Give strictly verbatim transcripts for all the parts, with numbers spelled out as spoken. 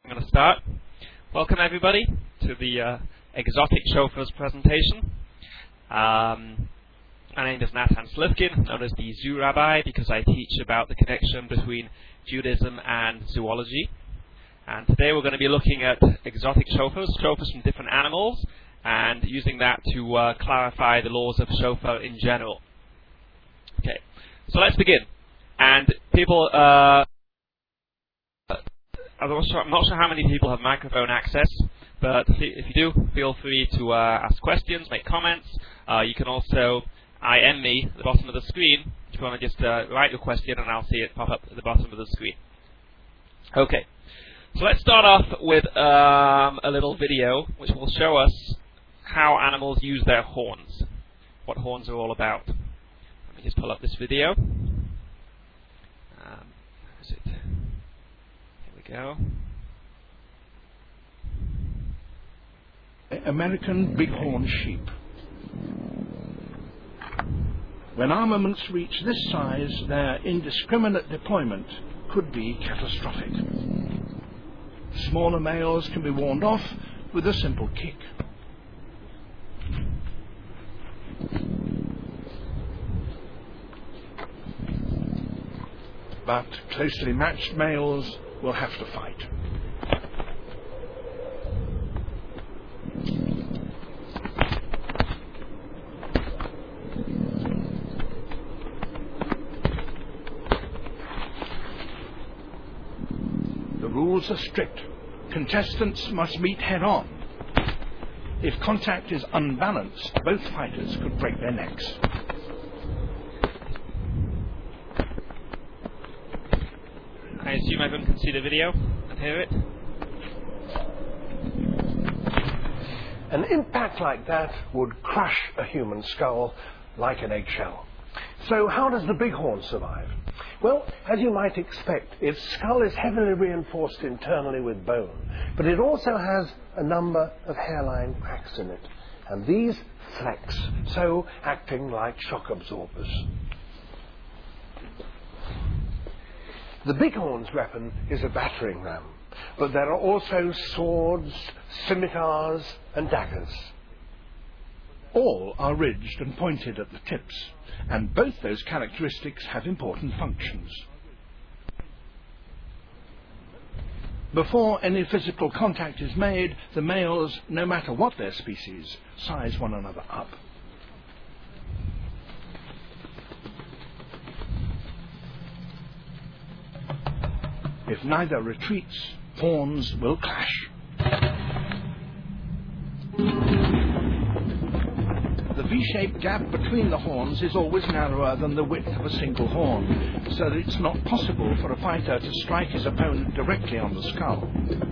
I'm going to start. Welcome everybody to the uh, Exotic Chauffeurs presentation. Um, my name is Natan Slivkin, known as the Zoo Rabbi, because I teach about the connection between Judaism and zoology. And today we're going to be looking at exotic chauffeurs, chauffeurs from different animals, and using that to uh, clarify the laws of chauffeur in general. Okay, so let's begin. And people, uh, I'm not, sure, I'm not sure how many people have microphone access, but if you do, feel free to uh, ask questions, make comments. Uh, you can also I M me at the bottom of the screen if you want to just uh, write your question, and I'll see it pop up at the bottom of the screen. Okay, so let's start off with um, a little video which will show us how animals use their horns, what horns are all about. Let me just pull up this video. Um, where is it? Go. American bighorn sheep. When armaments reach this size, their indiscriminate deployment could be catastrophic. Smaller males can be warned off with a simple kick. But closely matched males will have to fight. The rules are strict. Contestants must meet head-on. If contact is unbalanced, both fighters could break their necks. I assume everyone can see the video and hear it. An impact like that would crush a human skull like an eggshell. So how does the bighorn survive? Well, as you might expect, its skull is heavily reinforced internally with bone, but it also has a number of hairline cracks in it, and these flex, so acting like shock absorbers. The bighorn's weapon is a battering ram, but there are also swords, scimitars, and daggers. All are ridged and pointed at the tips, and both those characteristics have important functions. Before any physical contact is made, the males, no matter what their species, size one another up. If neither retreats, horns will clash. The V-shaped gap between the horns is always narrower than the width of a single horn, so that it's not possible for a fighter to strike his opponent directly on the skull.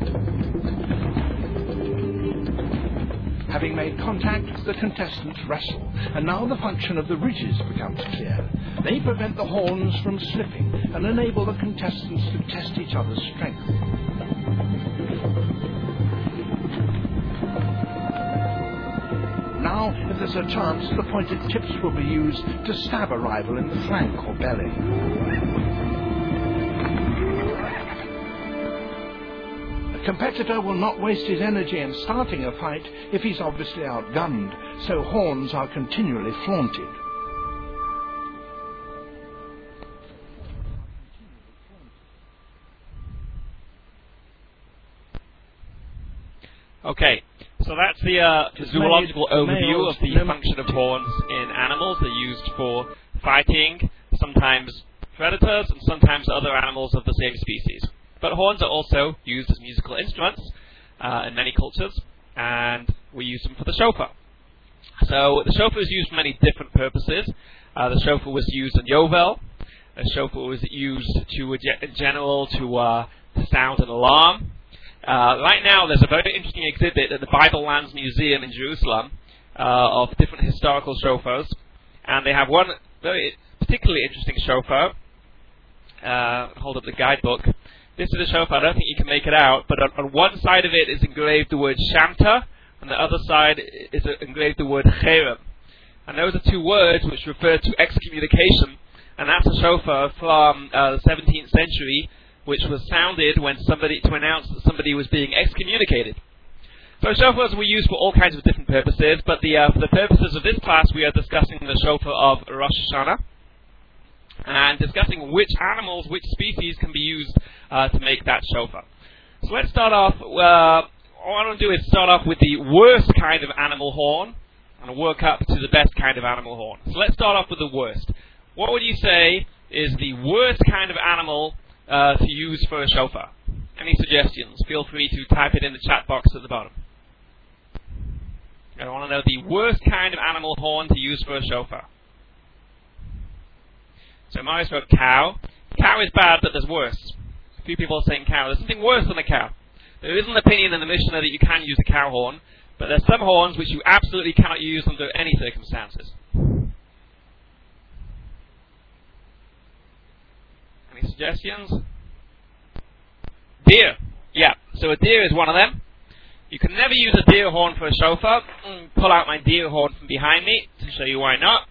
Having made contact, the contestants wrestle, and now the function of the ridges becomes clear. They prevent the horns from slipping and enable the contestants to test each other's strength. Now, if there's a chance, the pointed tips will be used to stab a rival in the flank or belly. A competitor will not waste his energy in starting a fight if he's obviously outgunned, so horns are continually flaunted. Okay, so that's the uh, zoological overview of the function of horns in animals. They're used for fighting, sometimes predators, and sometimes other animals of the same species. But horns are also used as musical instruments uh, in many cultures, and we use them for the shofar. So the shofar is used for many different purposes. Uh, the shofar was used in Yovel. The shofar was used to, in general, to, uh, to sound an alarm. Uh, right now, there's a very interesting exhibit at the Bible Lands Museum in Jerusalem uh, of different historical shofars, and they have one very particularly interesting shofar. Uh, hold up the guidebook. This is a shofar. I don't think you can make it out, but on, on one side of it is engraved the word Shamta, and the other side is engraved the word Cherem. And those are two words which refer to excommunication, and that's a shofar from uh, the seventeenth century which was sounded when somebody to announce that somebody was being excommunicated. So shofars were used for all kinds of different purposes, but the, uh, for the purposes of this class, we are discussing the shofar of Rosh Hashanah, and discussing which animals, which species can be used uh, to make that shofar. So let's start off, uh, what I want to do is start off with the worst kind of animal horn, and work up to the best kind of animal horn. So let's start off with the worst. What would you say is the worst kind of animal uh, to use for a shofar? Any suggestions? Feel free to type it in the chat box at the bottom. I want to know the worst kind of animal horn to use for a shofar. So Marius wrote cow. Cow is bad, but there's worse. A few people are saying cow. There's something worse than a cow. There is an opinion in the Mishnah that you can use a cow horn, but there's some horns which you absolutely cannot use under any circumstances. Any suggestions? Deer. Yeah, so a deer is one of them. You can never use a deer horn for a shofar. Pull out my deer horn from behind me to show you why not.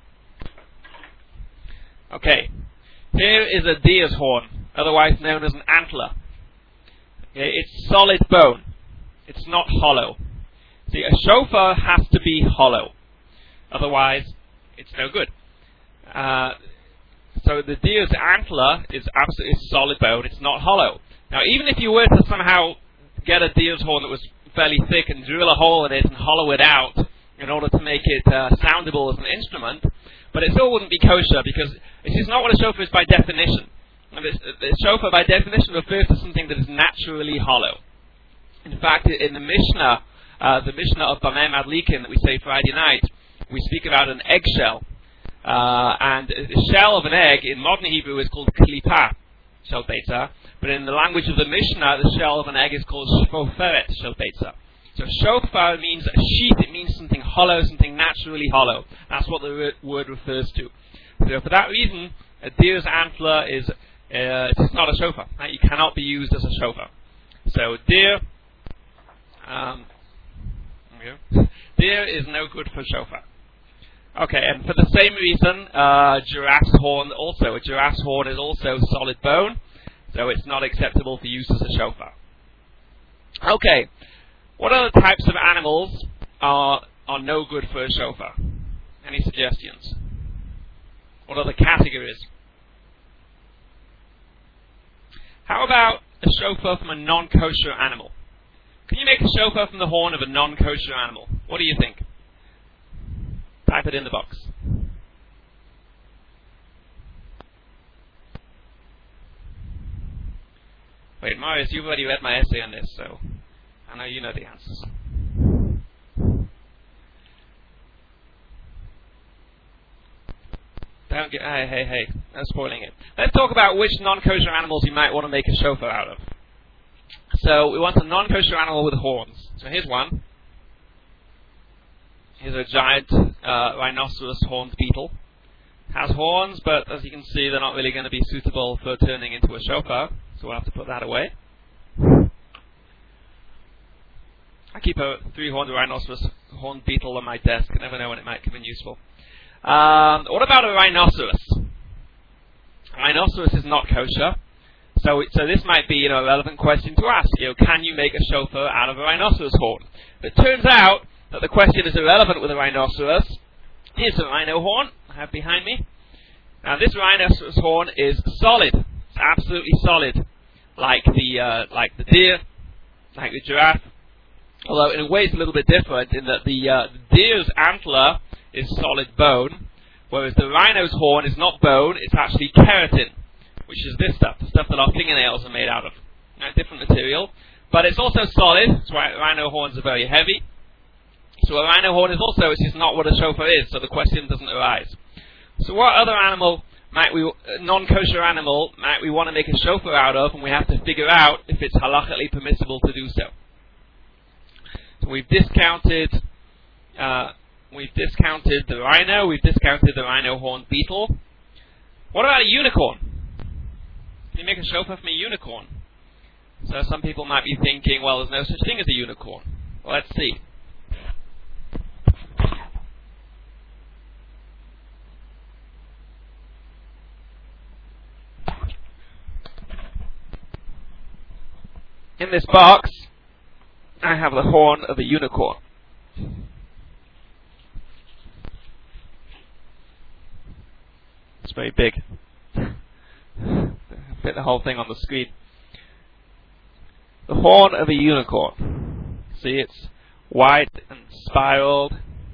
Okay, here is a deer's horn, otherwise known as an antler. Okay, it's solid bone. It's not hollow. See, a shofar has to be hollow, otherwise it's no good. Uh, so the deer's antler is absolutely solid bone. It's not hollow. Now, even if you were to somehow get a deer's horn that was fairly thick and drill a hole in it and hollow it out in order to make it uh, soundable as an instrument, but it still wouldn't be kosher because this is not what a shofar is by definition. The shofar by definition refers to something that is naturally hollow. In fact, in the Mishnah, uh, the Mishnah of Bameh Madlikin that we say Friday night, we speak about an eggshell. Uh, and the shell of an egg in modern Hebrew is called klipa, shel beitza. But in the language of the Mishnah, the shell of an egg is called shoferet shel beitza. So shofar means a sheath, it means something hollow, something naturally hollow. That's what the word refers to. So for that reason, a deer's antler is uh, it's not a shofar. Right? You cannot be used as a shofar. So deer, um, deer is no good for shofar. Okay, and for the same reason, uh, giraffe's horn also. A giraffe's horn is also solid bone, so it's not acceptable for use as a shofar. Okay, what other types of animals are are no good for a shofar? Any suggestions? What other categories? How about a shofar from a non-kosher animal? Can you make a shofar from the horn of a non-kosher animal? What do you think? Type it in the box. Wait, Marius, you've already read my essay on this, so I know you know the answers. Don't get, hey, hey, hey, I'm spoiling it. Let's talk about which non-kosher animals you might want to make a shofar out of. So we want a non-kosher animal with horns. So here's one. Here's a giant uh, rhinoceros horned beetle. Has horns, but as you can see, they're not really going to be suitable for turning into a shofar, so we'll have to put that away. I keep a three-horned rhinoceros horned beetle on my desk. I never know when it might come in useful. Um, what about a rhinoceros? A rhinoceros is not kosher, so so this might be, you know, a relevant question to ask. You know, can you make a shofar out of a rhinoceros horn? But it turns out that the question is irrelevant with a rhinoceros. Here's a rhino horn I have behind me. Now this rhinoceros horn is solid. It's absolutely solid, like the uh, like the deer, like the giraffe. Although in a way it's a little bit different in that the, uh, the deer's antler is solid bone, whereas the rhino's horn is not bone, it's actually keratin, which is this stuff, the stuff that our fingernails are made out of. Now, different material, but it's also solid. That's why rhino horns are very heavy. So a rhino horn is also, it's just not what a shofar is, so the question doesn't arise. So what other animal might we, non-kosher animal, might we want to make a shofar out of, and we have to figure out if it's halachically permissible to do so. So we've discounted, uh, we've discounted the rhino, we've discounted the rhino horned beetle. What about a unicorn? Can you make a shofar from a unicorn? So some people might be thinking, well, there's no such thing as a unicorn. Well, let's see. in this box, I have the horn of a unicorn. It's very big. Fit the whole thing on the screen. The horn of a unicorn. See, it's white and spiraled.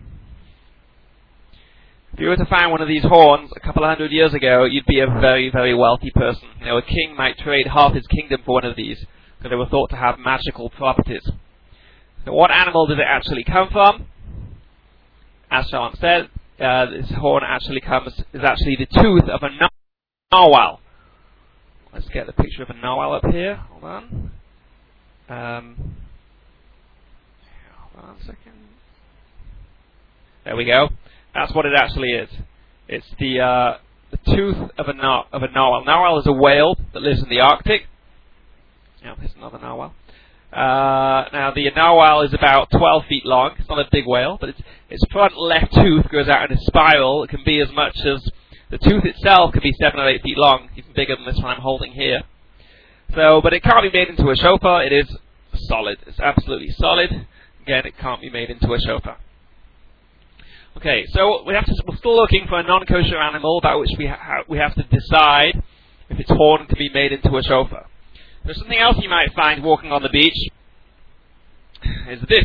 If you were to find one of these horns a couple of hundred years ago, you'd be a very, very wealthy person. You know, a king might trade half his kingdom for one of these, because they were thought to have magical properties. So what animal does it actually come from? As Sean said, uh, this horn actually comes, is actually the tooth of a narwhal. Let's get the picture of a narwhal up here. Hold on. Um, hold on a second. There we go. That's what it actually is. It's the uh, the tooth of a nar of a narwhal. Narwhal is a whale that lives in the Arctic. Now, here's another narwhal. Uh, now, the narwhal is about twelve feet long. It's not a big whale, but its its front left tooth goes out in a spiral. It can be as much as the tooth itself could be seven or eight feet long, even bigger than this one I'm holding here. So, but it can't be made into a shofar. It is solid. It's absolutely solid. Again, it can't be made into a shofar. Okay, so we have to, we're still looking for a non-kosher animal about which we, ha we have to decide if its horn can be made into a shofar. There's something else you might find walking on the beach, is this.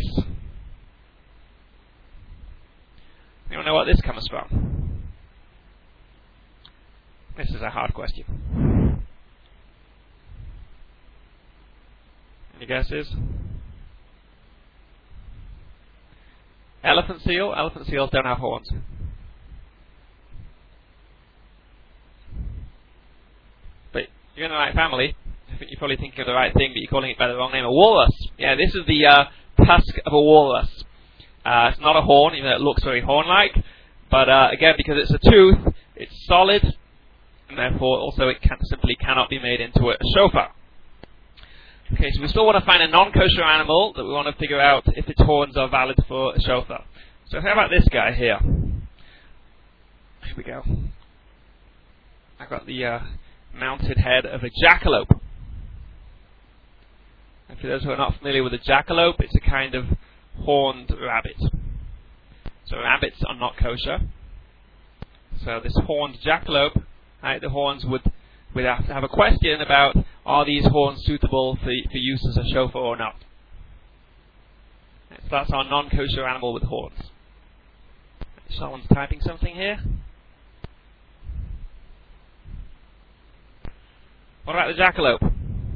Anyone know what this comes from? This is a hard question. Any guesses? Elephant seal? Elephant seals don't have horns. But you're in the right family. I think you're probably thinking of the right thing, but you're calling it by the wrong name. A walrus. Yeah, this is the uh, tusk of a walrus. Uh, it's not a horn, even though it looks very horn-like. But uh, again, because it's a tooth, it's solid, and therefore also it can simply cannot be made into a shofar. Okay, so we still want to find a non-kosher animal that we want to figure out if its horns are valid for a shofar. So how about this guy here? Here we go. I've got the uh, mounted head of a jackalope. And for those who are not familiar with a jackalope, it's a kind of horned rabbit. So rabbits are not kosher. So this horned jackalope, right, the horns would, would have to have a question about, are these horns suitable for, for use as a shofar or not? Right, so that's our non-kosher animal with horns. Someone's typing something here. What about the jackalope?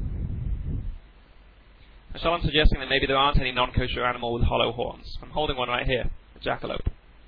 Someone's suggesting that maybe there aren't any non-kosher animal with hollow horns. I'm holding one right here, a jackalope.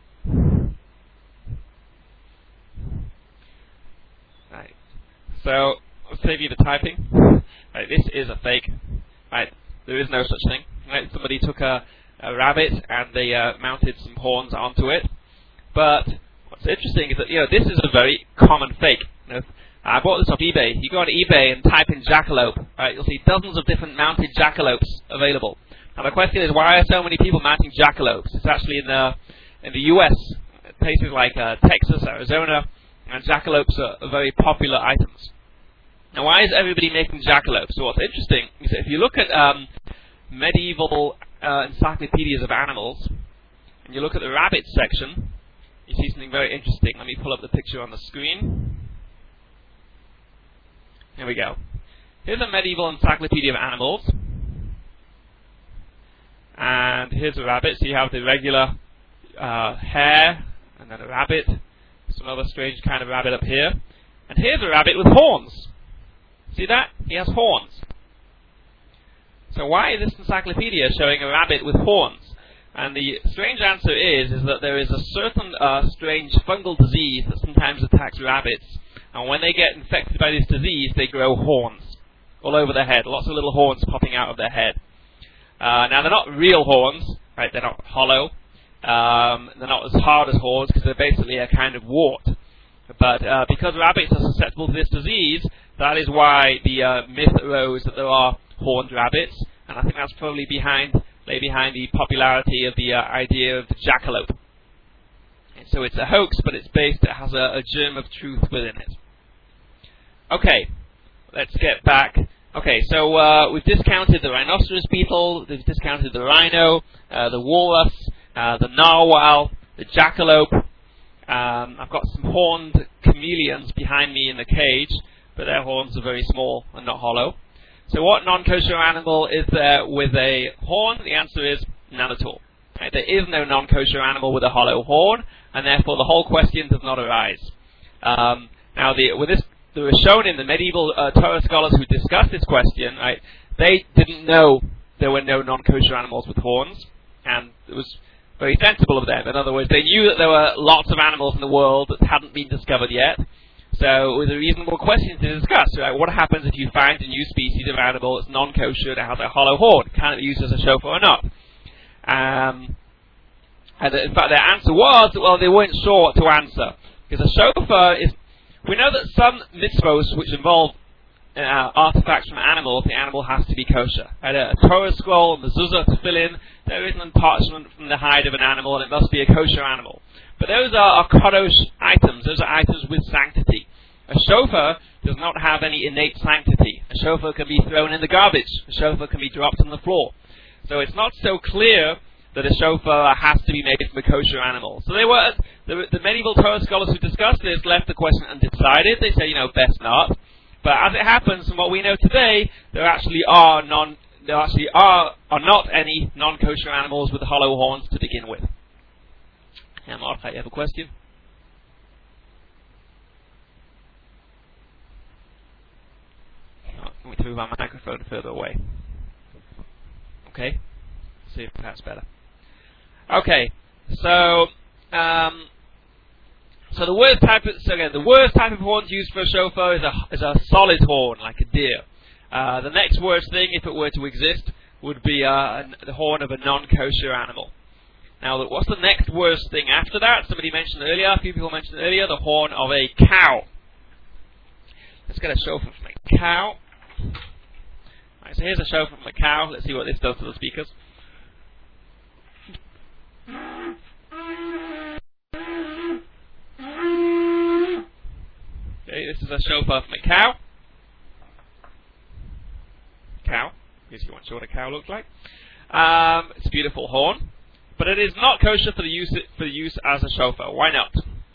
Right. So, I'll save you the typing. Right, this is a fake. Right, there is no such thing. Right, somebody took a, a rabbit and they uh, mounted some horns onto it. But what's interesting is that, you know, this is a very common fake. You know, I bought this off eBay. You go on eBay and type in jackalope, right? You'll see dozens of different mounted jackalopes available. Now the question is, why are so many people mounting jackalopes? It's actually in the in the U S, places like uh, Texas, Arizona, and jackalopes are, are very popular items. Now, why is everybody making jackalopes? So what's interesting is that if you look at um, medieval uh, encyclopedias of animals, and you look at the rabbits section, you see something very interesting. Let me pull up the picture on the screen. Here we go. Here's a medieval encyclopedia of animals. And here's a rabbit. So you have the regular uh, hare, and then a rabbit. Some other strange kind of rabbit up here. And here's a rabbit with horns. See that? He has horns. So why is this encyclopedia showing a rabbit with horns? And the strange answer is, is that there is a certain uh, strange fungal disease that sometimes attacks rabbits. And when they get infected by this disease, they grow horns all over their head. Lots of little horns popping out of their head. Uh, now, they're not real horns, right? They're not hollow. Um, they're not as hard as horns because they're basically a kind of wart. But uh, because rabbits are susceptible to this disease, that is why the uh, myth arose that there are horned rabbits. And I think that's probably behind, lay behind the popularity of the uh, idea of the jackalope. And so it's a hoax, but it's based, it has a, a germ of truth within it. Okay, let's get back Okay, so uh, we've discounted the rhinoceros beetle, we've discounted the rhino, uh, the walrus, uh, the narwhal, the jackalope. Um, I've got some horned chameleons behind me in the cage, but their horns are very small and not hollow. So what non-kosher animal is there with a horn? The answer is none at all. Right? There is no non-kosher animal with a hollow horn, and therefore the whole question does not arise. Um, now, the, with this, they were shown in the medieval uh, Torah scholars who discussed this question, right, they didn't know there were no non-kosher animals with horns, and it was very sensible of them. In other words, they knew that there were lots of animals in the world that hadn't been discovered yet, so it was a reasonable question to discuss. Right? What happens if you find a new species of animal that's non-kosher that has a hollow horn? Can it be used as a shofar or not? Um, and in fact, their answer was, well, they weren't sure what to answer. Because a shofar is, we know that some mitzvos which involve uh, artifacts from animals, the animal has to be kosher. Right? A, a Torah scroll, a mezuzah, tefillin, there isn't a parchment from the hide of an animal, and it must be a kosher animal. But those are, are kadosh items. Those are items with sanctity. A shofar does not have any innate sanctity. A shofar can be thrown in the garbage. A shofar can be dropped on the floor. So it's not so clear that a shofar has to be made from a kosher animal. So they were the, the medieval Torah scholars who discussed this left the question undecided. They say, you know, best not. But as it happens, from what we know today, there actually are non there actually are are not any non-kosher animals with hollow horns to begin with. Yeah, Mark, you have a question? Oh, let me move our microphone further away. Okay, see if that's better. Okay, so um, so the worst type of so again the worst type of horns used for a shofar is a is a solid horn like a deer. Uh, the next worst thing, if it were to exist, would be uh, the horn of a non-kosher animal. Now, what's the next worst thing after that? Somebody mentioned earlier, a few people mentioned earlier, the horn of a cow. Let's get a shofar from a cow. Right, so here's a shofar from a cow. Let's see what this does to the speakers. Okay, this is a shofar from a cow. Cow, because you weren't sure what a cow looked like. Um, it's a beautiful horn, but it is not kosher for the use for the use as a shofar. Why not?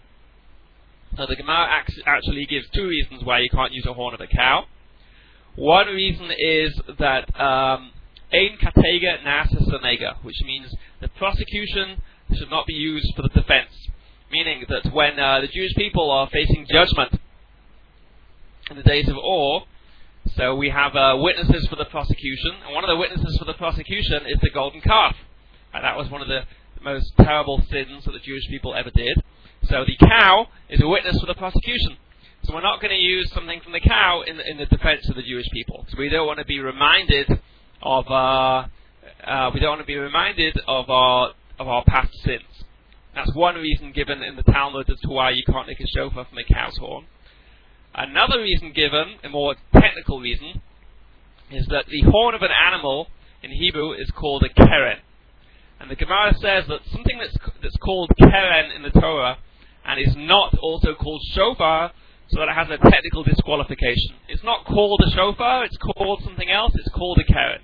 So the Gemara actually gives two reasons why you can't use a horn of a cow. One reason is that ein katega nasa sanega, which means the prosecution should not be used for the defense. Meaning that when uh, the Jewish people are facing judgment in the days of awe, so we have uh, witnesses for the prosecution, and one of the witnesses for the prosecution is the golden calf. And that was one of the most terrible sins that the Jewish people ever did. So the cow is a witness for the prosecution. So we're not going to use something from the cow in the, in the defense of the Jewish people. So we don't want to be reminded of uh, uh, we don't want to be reminded of our of our past sins. That's one reason given in the Talmud as to why you can't make a shofar from a cow's horn. Another reason given, a more technical reason, is that the horn of an animal in Hebrew is called a keren. And the Gemara says that something that's that's called keren in the Torah and is not also called shofar, so that it has a technical disqualification. It's not called a shofar, it's called something else, it's called a keren.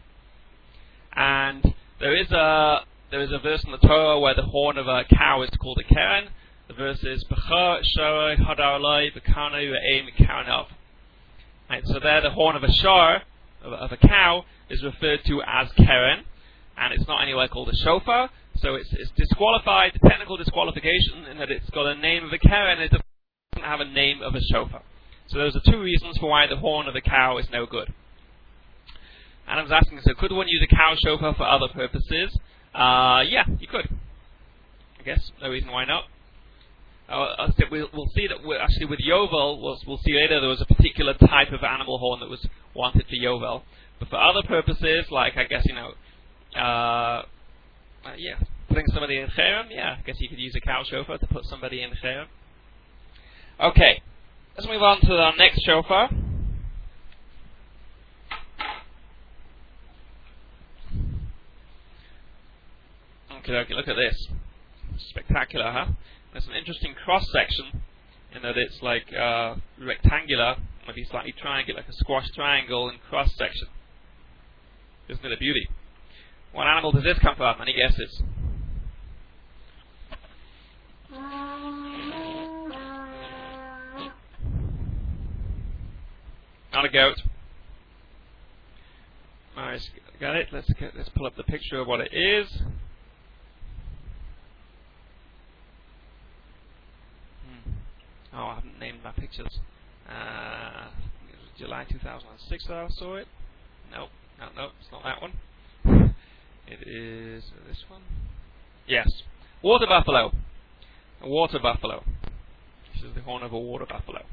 And there is a there is a verse in the Torah where the horn of a cow is called a keren. The verse is B'char Shorei Hadar Loi B'karnei Re'ei Mikarnav. Right, so there the horn of a shor, of, of a cow, is referred to as keren, and it's not anywhere called a shofar, so it's, it's disqualified, technical disqualification, in that it's got a name of a keren and it doesn't have a name of a shofar. So those are two reasons for why the horn of a cow is no good. And I was asking, so could one use a cow shofar for other purposes? Uh, yeah, you could. I guess, no reason why not. Uh, we'll, we'll see that we're actually with Yovel, we'll, we'll see later there was a particular type of animal horn that was wanted for Yovel. But for other purposes, like I guess, you know, uh, uh, yeah, putting somebody in Cherem, yeah, I guess you could use a cow shofar to put somebody in Cherem. Okay, let's move on to our next shofar. Okay, okay, look at this. Spectacular, huh? There's an interesting cross-section in that it's like uh, rectangular maybe slightly triangular, like a squash triangle in cross section. Isn't it a beauty? What animal does this come from? Any guesses? Not a goat. Nice, got it. Let's get, let's pull up the picture of what it is. Hmm. Oh, I haven't named my pictures. Uh, it was July two thousand six that I saw it. Nope, no, no, it's not that one. It is this one. Yes, water buffalo. A water buffalo. This is the horn of a water buffalo.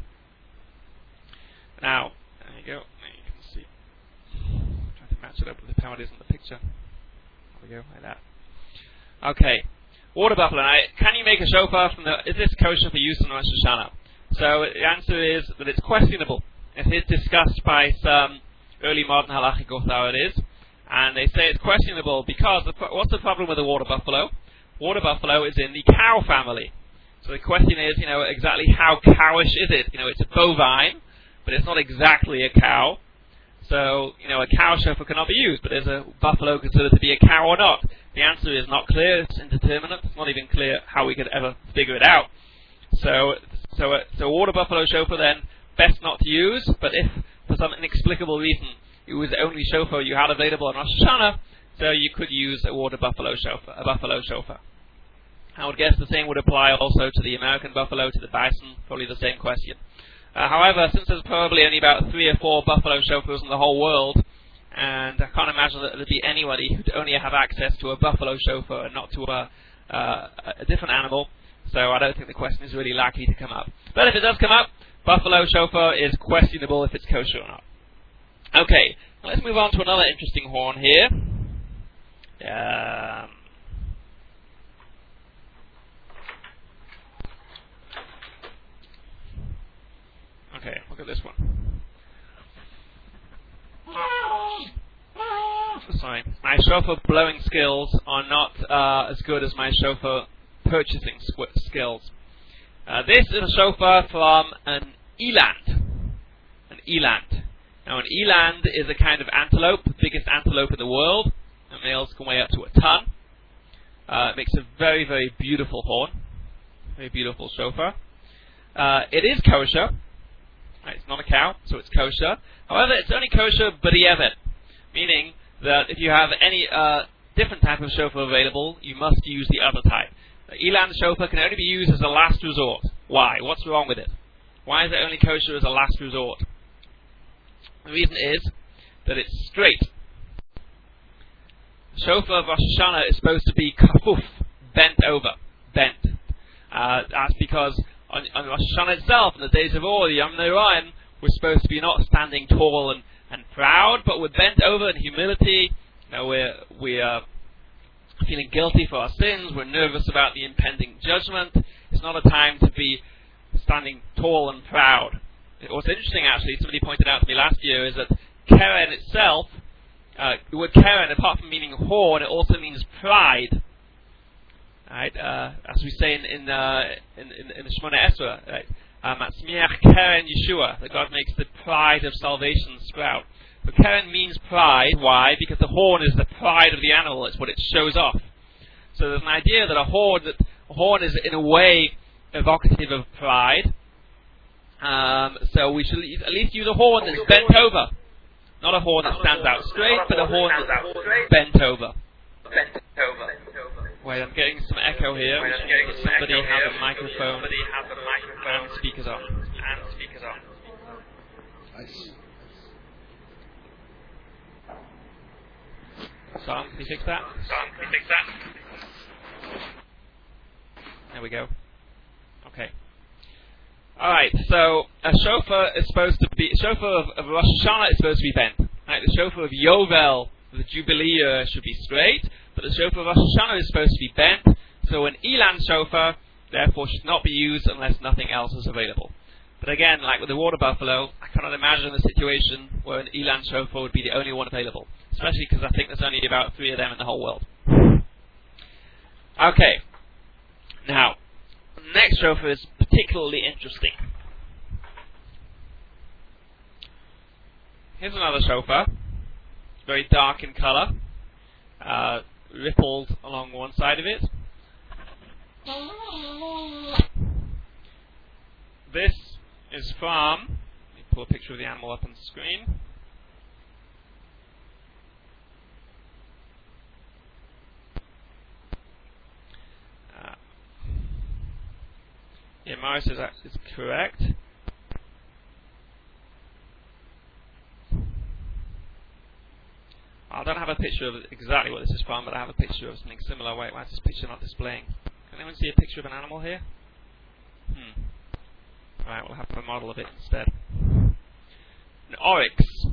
Now, there you go. There you can see. Trying to match it up with how it is in the picture. There we go, like that. Okay, water buffalo. Now, can you make a shofar from the? Is this kosher for use in Rosh Hashanah? So the answer is that it's questionable. It is discussed by some early modern halachic authorities, and they say it's questionable because the, what's the problem with a water buffalo? Water buffalo is in the cow family. So the question is, you know, exactly how cowish is it? You know, it's a bovine, but it's not exactly a cow. So, you know, a cow shofar cannot be used, but is a buffalo considered to be a cow or not? The answer is not clear. It's indeterminate. It's not even clear how we could ever figure it out. So, so, a, so a water buffalo shofar then best not to use. But if for some inexplicable reason it was the only shofar you had available on Rosh Hashanah, so you could use a water buffalo shofar, a buffalo shofar. I would guess the same would apply also to the American buffalo, to the bison. Probably the same question. Uh, however, since there's probably only about three or four buffalo shofars in the whole world, and I can't imagine that there'd be anybody who'd only have access to a buffalo shofar and not to a, uh, a different animal, so I don't think the question is really likely to come up. But if it does come up, buffalo shofar is questionable if it's kosher or not. Okay, let's move on to another interesting horn here. Um, Okay, look at this one. Sorry, my shofar blowing skills are not uh, as good as my shofar purchasing squ- skills. Uh, this is a shofar from an eland. An eland. Now, an eland is a kind of antelope, the biggest antelope in the world. And males can weigh up to a ton. Uh, it makes a very, very beautiful horn. Very beautiful shofar. Uh, it is kosher. Right, it's not a cow, so it's kosher. However, it's only kosher b'di'evet, meaning that if you have any uh, different type of shofar available, you must use the other type. The eland shofar can only be used as a last resort. Why? What's wrong with it? Why is it only kosher as a last resort? The reason is that it's straight. The shofar of Rosh Hashanah is supposed to be kafuf, bent over, bent. Uh, that's because On, on Rosh Hashanah itself, in the days of old, Yom Noraim, we're supposed to be not standing tall and, and proud, but we're bent over in humility. You know, we're we are feeling guilty for our sins. We're nervous about the impending judgment. It's not a time to be standing tall and proud. What's interesting, actually, somebody pointed out to me last year, is that Keren itself, uh, the word Keren, apart from meaning horn, it also means pride. Right, uh, as we say in in uh, in, in, in the Shemona Esra, right? Matzmiach Keren Yeshua, that God makes the pride of salvation sprout. So Keren means pride. Why? Because the horn is the pride of the animal. It's what it shows off. So there's an idea that a horn, that a horn is in a way evocative of pride. Um, so we should at least use a horn that's bent over, not a horn that stands out straight, but a horn that's bent over. Bent over. Wait, I'm getting some echo here. Which means that somebody has a microphone and speakers on. And speakers on. Nice. Sam, can you fix that? Sam, can you fix that? There we go. Okay. Alright, so a shofar is supposed to be, a shofar of, of Rosh Hashanah is supposed to be bent. Right, the shofar of Yovel, the Jubilee year, should be straight, but the shofar of Rosh Hashanah is supposed to be bent, so an eland shofar, therefore, should not be used unless nothing else is available. But again, like with the water buffalo, I cannot imagine a situation where an eland shofar would be the only one available, especially because I think there's only about three of them in the whole world. Okay, now, the next shofar is particularly interesting. here's another shofar. It's very dark in color, uh, rippled along one side of it. This is from, let me pull a picture of the animal up on the screen. Uh, yeah, Morris is, is correct. I don't have a picture of exactly what this is from, but I have a picture of something similar. Wait, why is this picture not displaying? Can anyone see a picture of an animal here? Hmm. Right, we'll have a model of it instead. An oryx.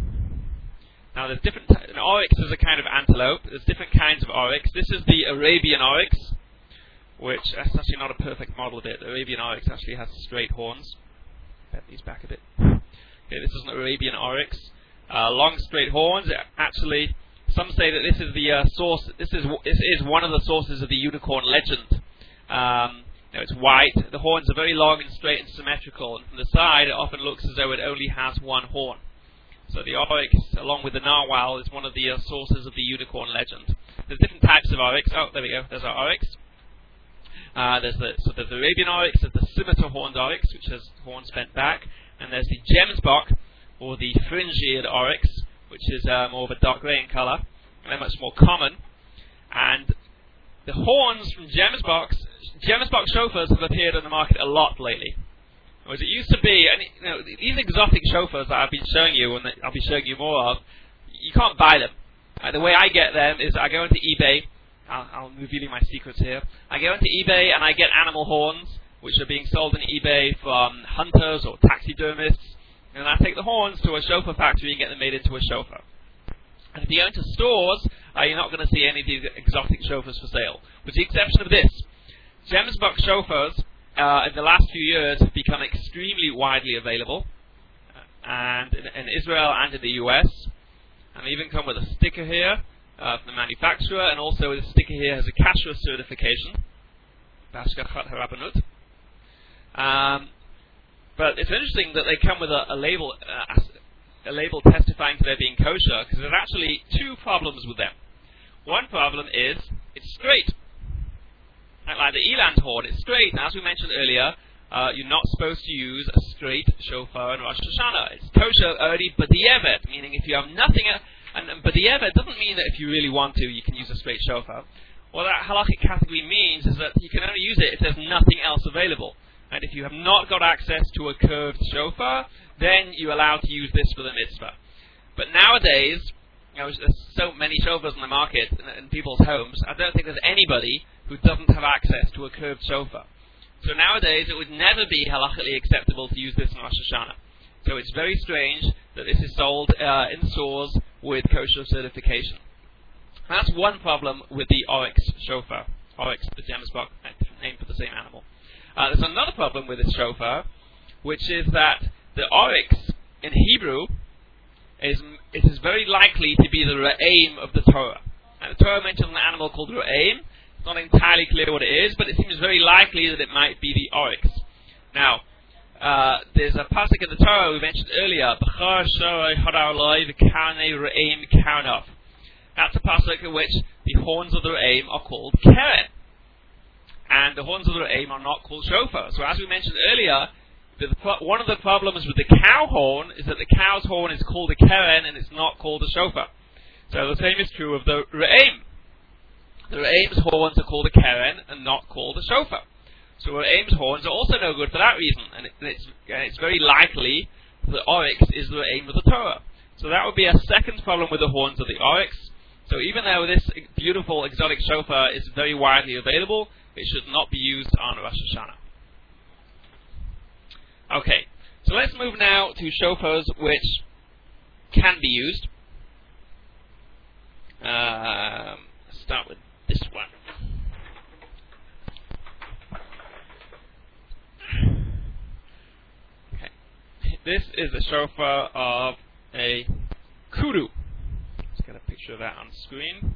Now, there's different. T- an oryx is a kind of antelope. There's different kinds of oryx. This is the Arabian oryx, which that's actually not a perfect model of it. The Arabian oryx actually has straight horns. Bend these back a bit. Okay, this is an Arabian oryx. Uh, long, straight horns. Actually, some say that this is the uh, source. This is w- this is one of the sources of the unicorn legend. Um, you know, it's white. The horns are very long and straight and symmetrical, and from the side, it often looks as though it only has one horn. So the oryx, along with the narwhal, is one of the uh, sources of the unicorn legend. There's different types of oryx. Oh, there we go. There's our oryx. Uh, there's the so there's the Arabian oryx. There's the scimitar horned oryx, which has horns bent back, and there's the gemsbok, or the fringe-eared oryx, which is uh, more of a dark grey in colour, and they're much more common. And the horns from gemsboks, gemsbok shofars have appeared on the market a lot lately. Whereas it used to be, and you know, these exotic shofars that I've been showing you, and that I'll be showing you more of, you can't buy them. Uh, the way I get them is I go into eBay. I'll, I'm revealing my secrets here. I go into eBay and I get animal horns, which are being sold on eBay from hunters or taxidermists. And I take the horns to a shofar factory and get them made into a shofar. And if you go into stores, uh, you're not going to see any of these exotic shofars for sale. With the exception of this. Gemsbok shofars, uh, in the last few years, have become extremely widely available. Uh, and in, in Israel and in the U S. And they even come with a sticker here uh, from the manufacturer. And also the sticker here has a kashrut certification. B'hashgachat harabanut. Um... But it's interesting that they come with a, a label, uh, a label testifying to their being kosher, because there's actually two problems with them. One problem is it's straight. Like the Eland horn, it's straight. And as we mentioned earlier, uh, you're not supposed to use a straight shofar in Rosh Hashanah. It's kosher only b'di'evet, meaning if you have nothing, uh, and, and b'di'evet doesn't mean that if you really want to, you can use a straight shofar. What that halachic category means is that you can only use it if there's nothing else available. And if you have not got access to a curved shofar, then you're allowed to use this for the mitzvah. But nowadays, you know, there's so many shofars in the market in, in people's homes, I don't think there's anybody who doesn't have access to a curved shofar. So nowadays, it would never be halachically acceptable to use this in Rosh Hashanah. So it's very strange that this is sold uh, in stores with kosher certification. That's one problem with the oryx shofar. Oryx, the gemsbok, a different name for the same animal. Uh, there's another problem with this shofar, which is that the oryx in Hebrew is it is very likely to be the re'aim of the Torah. And the Torah mentions an animal called re'aim. It's not entirely clear what it is, but it seems very likely that it might be the oryx. Now, uh, there's a pasuk in the Torah we mentioned earlier, B'char Shorei Hadar Loi V'karnei Re'aim Karnov. That's a pasuk in which the horns of the re'aim are called keren. And the horns of the re'aim are not called shofar. So as we mentioned earlier, the, one of the problems with the cow horn is that the cow's horn is called a keren and it's not called a shofar. So the same is true of the re'aim. The re'aim's horns are called a keren and not called a shofar. So re'aim's horns are also no good for that reason. And, it, and, it's, and it's very likely the oryx is the re'aim of the Torah. So that would be a second problem with the horns of the oryx. So even though this beautiful exotic shofar is very widely available, it should not be used on Rosh Hashanah. Okay, so let's move now to shofars which can be used. Um, let's start with this one. Okay, this is a shofar of a kudu. Let's get a picture of that on screen.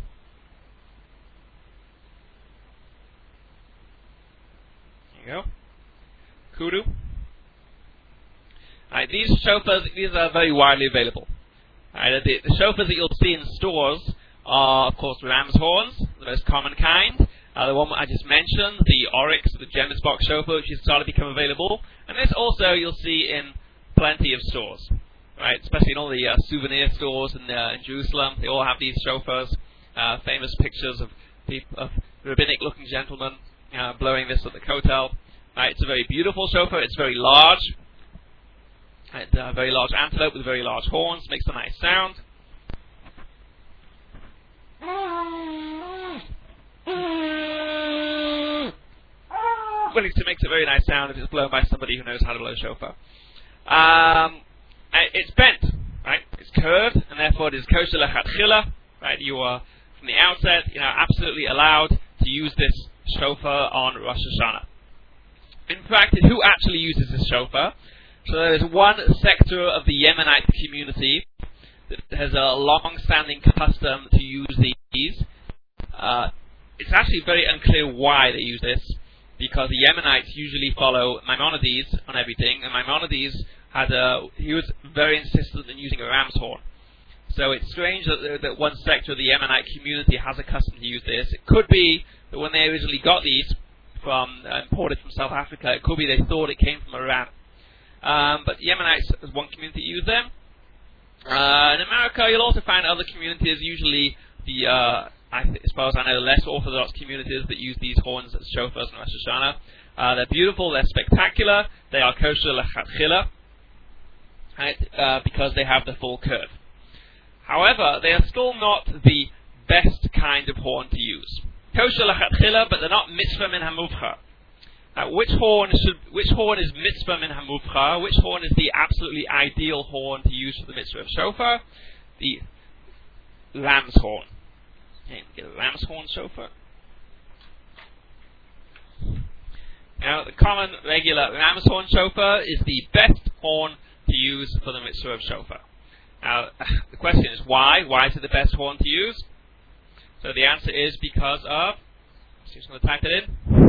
There you go. Kudu. Right, these shofars, these are very widely available. Right, the, the shofars that you'll see in stores are, of course, ram's horns, the most common kind. Uh, the one I just mentioned, the Oryx, the Genesis box shofar, which has started to become available. And this also you'll see in plenty of stores, right? Especially in all the uh, souvenir stores in, uh, in Jerusalem. They all have these shofars, uh, famous pictures of, people, of rabbinic-looking gentlemen uh, blowing this at the kotel. Right, it's a very beautiful shofar. It's very large. It's a very large antelope with very large horns. Makes a nice sound. Well, it makes a very nice sound if it's blown by somebody who knows how to blow shofar. Um, it's bent, right? It's curved, and therefore it is kosher lechatchila, right? You are, from the outset, you know, absolutely allowed to use this shofar on Rosh Hashanah. In practice, who actually uses this shofar? So there is one sector of the Yemenite community that has a long-standing custom to use these. Uh, it's actually very unclear why they use this, because the Yemenites usually follow Maimonides on everything, and Maimonides had a, he was very insistent in using a ram's horn. So it's strange that, that one sector of the Yemenite community has a custom to use this. It could be that when they originally got these from uh, imported from South Africa, it could be they thought it came from Iran. Um, but the Yemenites, as one community, use them. Uh, in America, you'll also find other communities, usually the, uh, I th- as far as I know, the less orthodox communities that use these horns as shofars and Rosh Hashanah. Uh, they're beautiful, they're spectacular, they are kosher lechatchila, right, uh, because they have the full curve. However, they are still not the best kind of horn to use. Kosher lechatchila, but they're not mitzvah min hamuvcha. Uh, which horn should, which horn is mitzvah min hamuvcha? Which horn is the absolutely ideal horn to use for the mitzvah of shofar? The lamb's horn. Okay, get a lamb's horn shofar. Now, the common, regular lamb's horn shofar is the best horn to use for the mitzvah of shofar. Now, the question is why? Why is it the best horn to use? So the answer is because of, I'm just going to type it in.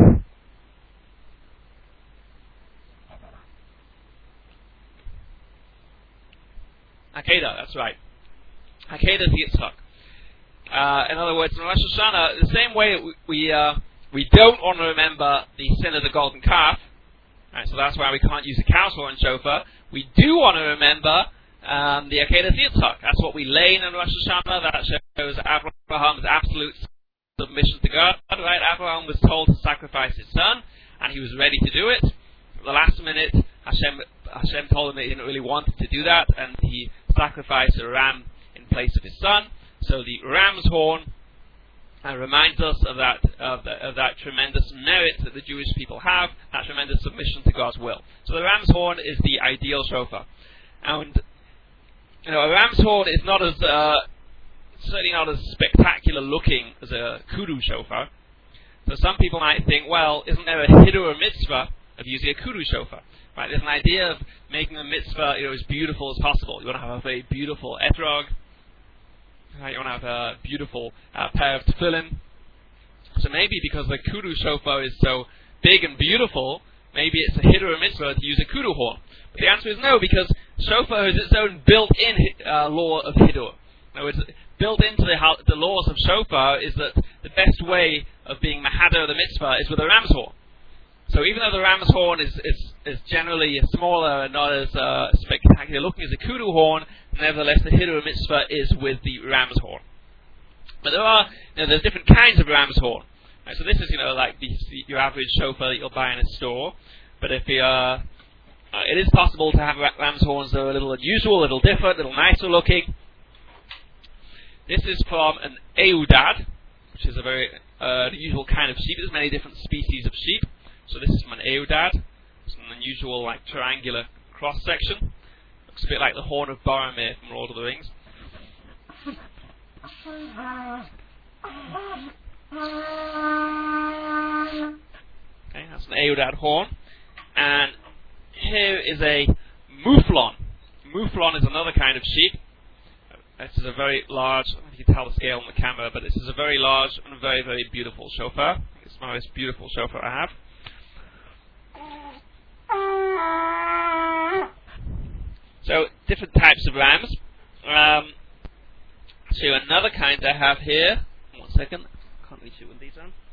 Akedah, that's right. Akedah Yitzchak. Uh, in other words, in Rosh Hashanah, the same way we we, uh, we don't want to remember the sin of the golden calf, right, so that's why we can't use a cow's horn shofar. We do want to remember um, the Akedah Yitzchak. That's what we lay in Rosh Hashanah. That shows Abraham's absolute submission to God. Right? Abraham was told to sacrifice his son, and he was ready to do it. At the last minute, Hashem, Hashem told him that he didn't really want to do that, and he sacrificed a ram in place of his son. So the ram's horn uh, reminds us of that of, the, of that tremendous merit that the Jewish people have, that tremendous submission to God's will. So the ram's horn is the ideal shofar, and you know a ram's horn is not as uh, certainly not as spectacular looking as a kudu shofar. So some people might think, well, isn't there a hiddur mitzvah of using a kudu shofar? Right, there's an idea of making a mitzvah, you know, as beautiful as possible. You want to have a very beautiful etrog. Right, you want to have a beautiful uh, pair of tefillin. So maybe because the kudu shofar is so big and beautiful, maybe it's a hiddur mitzvah to use a kudu horn. But the answer is no, because shofar has its own built-in uh, law of hiddur. In other words, built into the, the laws of shofar is that the best way of being mahader the mitzvah is with a ram's horn. So even though the ram's horn is, is, is generally smaller and not as uh, spectacular looking as a kudu horn, nevertheless the hiddur mitzvah is with the ram's horn. But there are, you know, there's different kinds of ram's horn. Right, so this is, you know, like the, your average shofar that you'll buy in a store. But if you, uh, uh, it is possible to have ram's horns that are a little unusual, a little different, a little nicer looking. This is from an eudad, which is a very uh, unusual kind of sheep. There's many different species of sheep. So this is from an eudad. It's an unusual, like, triangular cross-section. Looks a bit like the horn of Boromir from Lord of the Rings. Okay, that's an eudad horn. And here is a mouflon. Mouflon is another kind of sheep. This is a very large, I don't know if you can tell the scale on the camera, but this is a very large and very, very beautiful shofar. It's the most beautiful shofar I have. So, different types of rams. Um, show you another kind I have here. One second. Can't reach it with these on.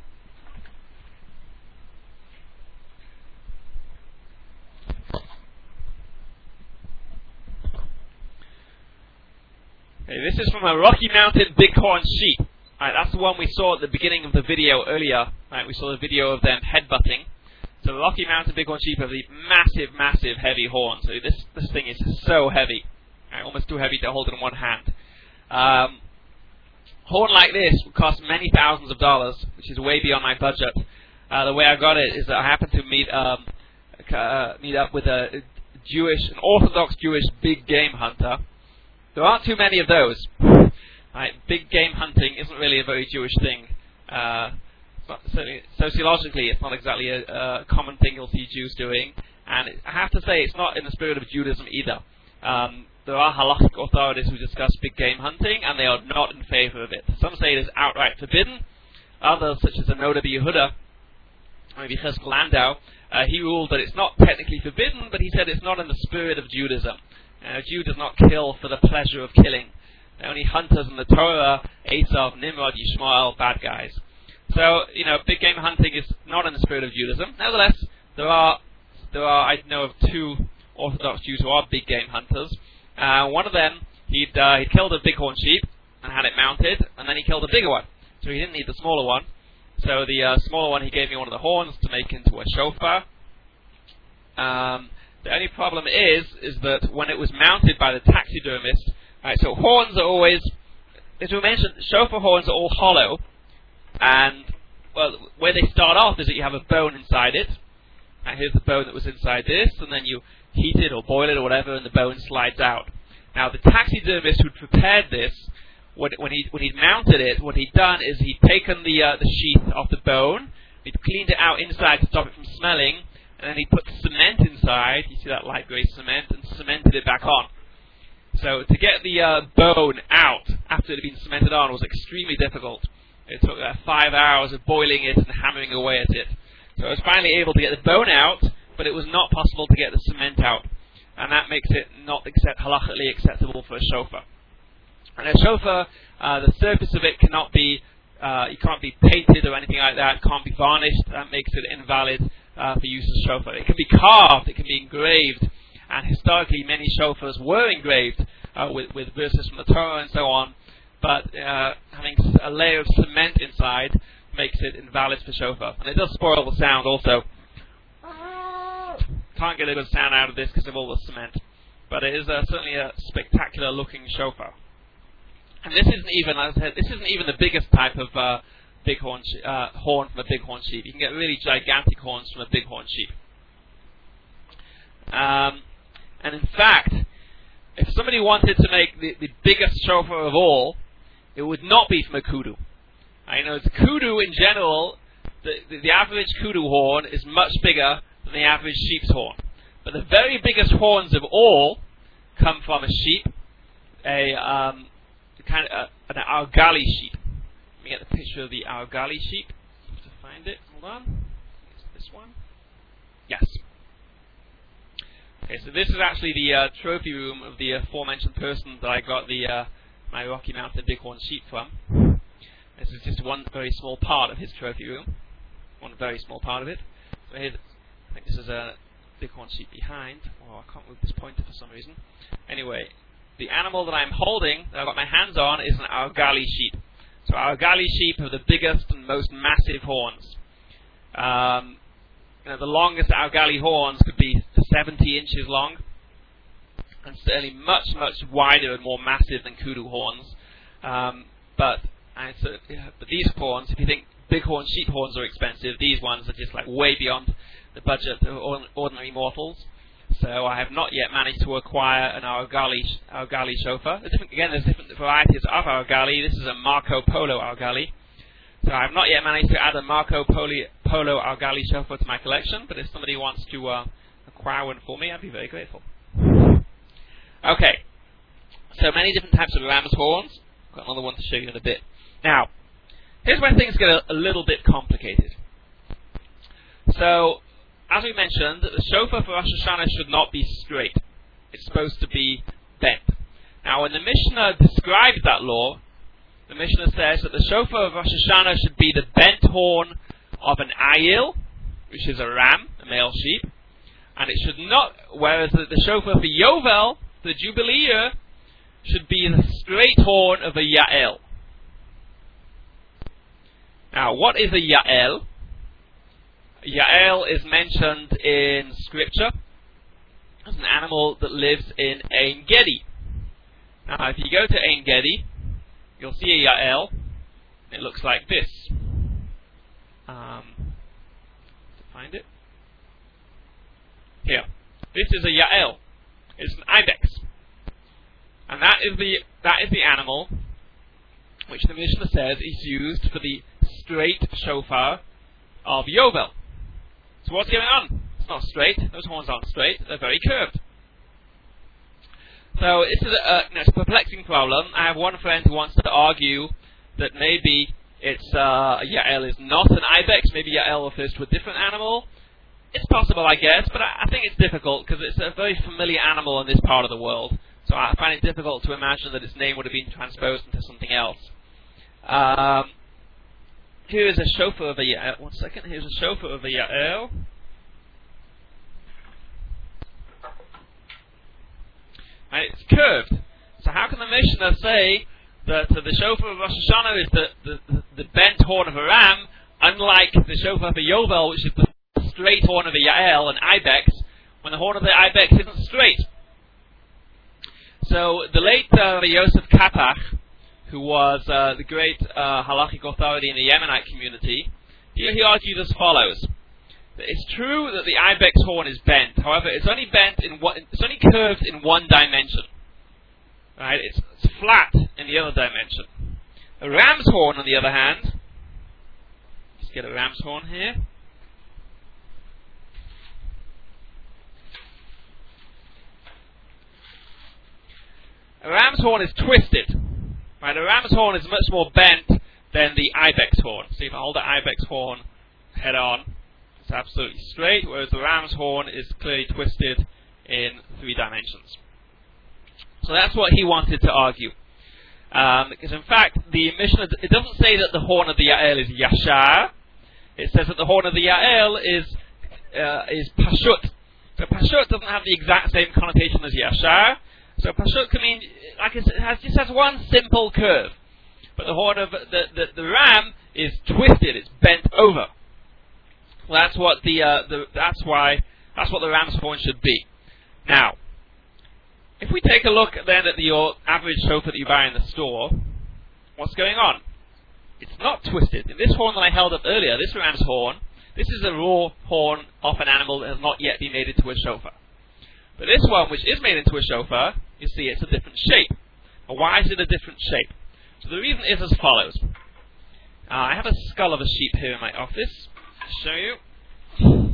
Okay, this is from a Rocky Mountain bighorn sheep. Right, that's the one we saw at the beginning of the video earlier. Right, we saw the video of them headbutting. So the Rocky Mountain bighorn sheep have these massive, massive, heavy horns. So this this thing is so heavy, right, almost too heavy to hold it in one hand. Um, horn like this would cost many thousands of dollars, which is way beyond my budget. Uh, the way I got it is that I happened to meet um, uh, meet up with a Jewish, an Orthodox Jewish big game hunter. There aren't too many of those. Right, big game hunting isn't really a very Jewish thing. Uh, but certainly, sociologically, it's not exactly a, a common thing you'll see Jews doing. And it, I have to say, it's not in the spirit of Judaism either. Um, there are halachic authorities who discuss big game hunting, and they are not in favor of it. Some say it is outright forbidden. Others, such as the Noda B'Yehuda, maybe Cheskel Landau, uh, he ruled that it's not technically forbidden, but he said it's not in the spirit of Judaism. Uh, a Jew does not kill for the pleasure of killing. Only hunters in the Torah, Esav, Nimrod, Yishmael, bad guys. So, you know, big game hunting is not in the spirit of Judaism. Nevertheless, there are, there are, I know of two Orthodox Jews who are big game hunters. Uh, one of them, he'd, uh, he'd killed a bighorn sheep and had it mounted, and then he killed a bigger one. So he didn't need the smaller one. So the uh, smaller one, he gave me one of the horns to make into a shofar. Um, the only problem is, is that when it was mounted by the taxidermist, right, so horns are always, as we mentioned, shofar horns are all hollow, and, well, where they start off is that you have a bone inside it, and here's the bone that was inside this, and then you heat it or boil it or whatever, and the bone slides out. Now, the taxidermist who'd prepared this, when, when he when he'd mounted it, what he'd done is he'd taken the uh, the sheath off the bone, he'd cleaned it out inside to stop it from smelling, and then he put cement inside, you see that light grey cement, and cemented it back on. So to get the uh, bone out after it had been cemented on was extremely difficult. It took uh, five hours of boiling it and hammering away at it. So I was finally able to get the bone out, but it was not possible to get the cement out. And that makes it not accept, halachically acceptable for a shofar. And a shofar, uh, the surface of it cannot be, uh, you can't be painted or anything like that, can't be varnished. That makes it invalid uh, for use as a shofar. It can be carved, it can be engraved. And historically, many shofars were engraved uh, with, with verses from the Torah and so on. But uh, having a layer of cement inside makes it invalid for shofar. And it does spoil the sound also. Can't get a good sound out of this because of all the cement. But it is uh, certainly a spectacular looking shofar. And this isn't even, as I said, this isn't even the biggest type of uh, bighorn sh- uh, horn from a bighorn sheep. You can get really gigantic horns from a bighorn sheep. Um, and in fact, if somebody wanted to make the, the biggest shofar of all, it would not be from a kudu. I know it's kudu in general, the, the, the average kudu horn is much bigger than the average sheep's horn. But the very biggest horns of all come from a sheep, a um, kind of uh, an Argali sheep. Let me get the picture of the Argali sheep. I have to find it. Hold on. Is this one? Yes. Okay, so this is actually the uh, trophy room of the aforementioned person that I got the uh, my Rocky Mountain bighorn sheep from. This is just one very small part of his trophy room. One very small part of it. So here's, I think this is a bighorn sheep behind. Oh, I can't move this pointer for some reason. Anyway, the animal that I'm holding, that I've got my hands on, is an Argali sheep. So Argali sheep have the biggest and most massive horns. Um, you know, the longest Argali horns could be seventy inches long, and certainly much, much wider and more massive than kudu horns. Um, but, and so, yeah, but these horns, if you think bighorn sheep horns are expensive, these ones are just like way beyond the budget of ordinary mortals. So I have not yet managed to acquire an Argali, Argali shofar. There's different, again, there's different varieties of Argali. This is a Marco Polo Argali. So I have not yet managed to add a Marco Polo, Polo Argali shofar to my collection, but if somebody wants to uh, acquire one for me, I'd be very grateful. Okay, so many different types of ram's horns. I've got another one to show you in a bit. Now, here's where things get a, a little bit complicated. So, as we mentioned, the shofar for Rosh Hashanah should not be straight. It's supposed to be bent. Now, when the Mishnah describes that law, the Mishnah says that the shofar of Rosh Hashanah should be the bent horn of an ayil, which is a ram, a male sheep, and it should not, whereas the, the shofar for Yovel, the Jubilee year, should be the straight horn of a Ya'el. Now, what is a Ya'el? Ya'el is mentioned in Scripture as an animal that lives in Ein Gedi. Now, if you go to Ein Gedi, you'll see a Ya'el. It looks like this. Um, to find it. Here. This is a Ya'el. It's an ibex. And that is the that is the animal which the Mishnah says is used for the straight shofar of Yovel. So what's going on? It's not straight. Those horns aren't straight. They're very curved. So this is a, you know, it's a perplexing problem. I have one friend who wants to argue that maybe it's uh, Ya'el is not an ibex. Maybe Ya'el refers to a different animal. It's possible, I guess, but I, I think it's difficult because it's a very familiar animal in this part of the world. So I find it difficult to imagine that its name would have been transposed into something else. Um, here is a shofar of a Ya'el. One second. Here's a shofar of a Ya'el. And it's curved. So how can the Mishnah say that uh, the shofar of Rosh Hashanah is the, the, the bent horn of a ram, unlike the shofar for Yovel, which is the straight horn of a Ya'el, an ibex, when the horn of the ibex isn't straight? So the late uh, Yosef Kapach, who was uh, the great uh, halachic authority in the Yemenite community, he, he argued as follows: that it's true that the ibex horn is bent. However, it's only bent in one, it's only curved in one dimension. Right? It's, it's flat in the other dimension. A ram's horn, on the other hand, let's get a ram's horn here. A ram's horn is twisted. Right? A ram's horn is much more bent than the ibex horn. So if I hold the ibex horn head on, it's absolutely straight, whereas the ram's horn is clearly twisted in three dimensions. So that's what he wanted to argue. Um, because in fact, the Mishnah, it doesn't say that the horn of the Ya'el is Yashar. It says that the horn of the Ya'el is uh, is Pashut. So Pashut doesn't have the exact same connotation as Yashar. So Pashut can mean, like it has, just has one simple curve. But the horn of the, the, the ram is twisted, it's bent over. Well, that's what the, uh, the that's why that's what the ram's horn should be. Now, if we take a look then at the your average shofar that you buy in the store, what's going on? It's not twisted. In this horn that I held up earlier, this ram's horn, this is a raw horn of an animal that has not yet been made into a shofar. But this one, which is made into a shofar, you see it's a different shape. And why is it a different shape? So the reason is as follows. Uh, I have a skull of a sheep here in my office. I'll show you.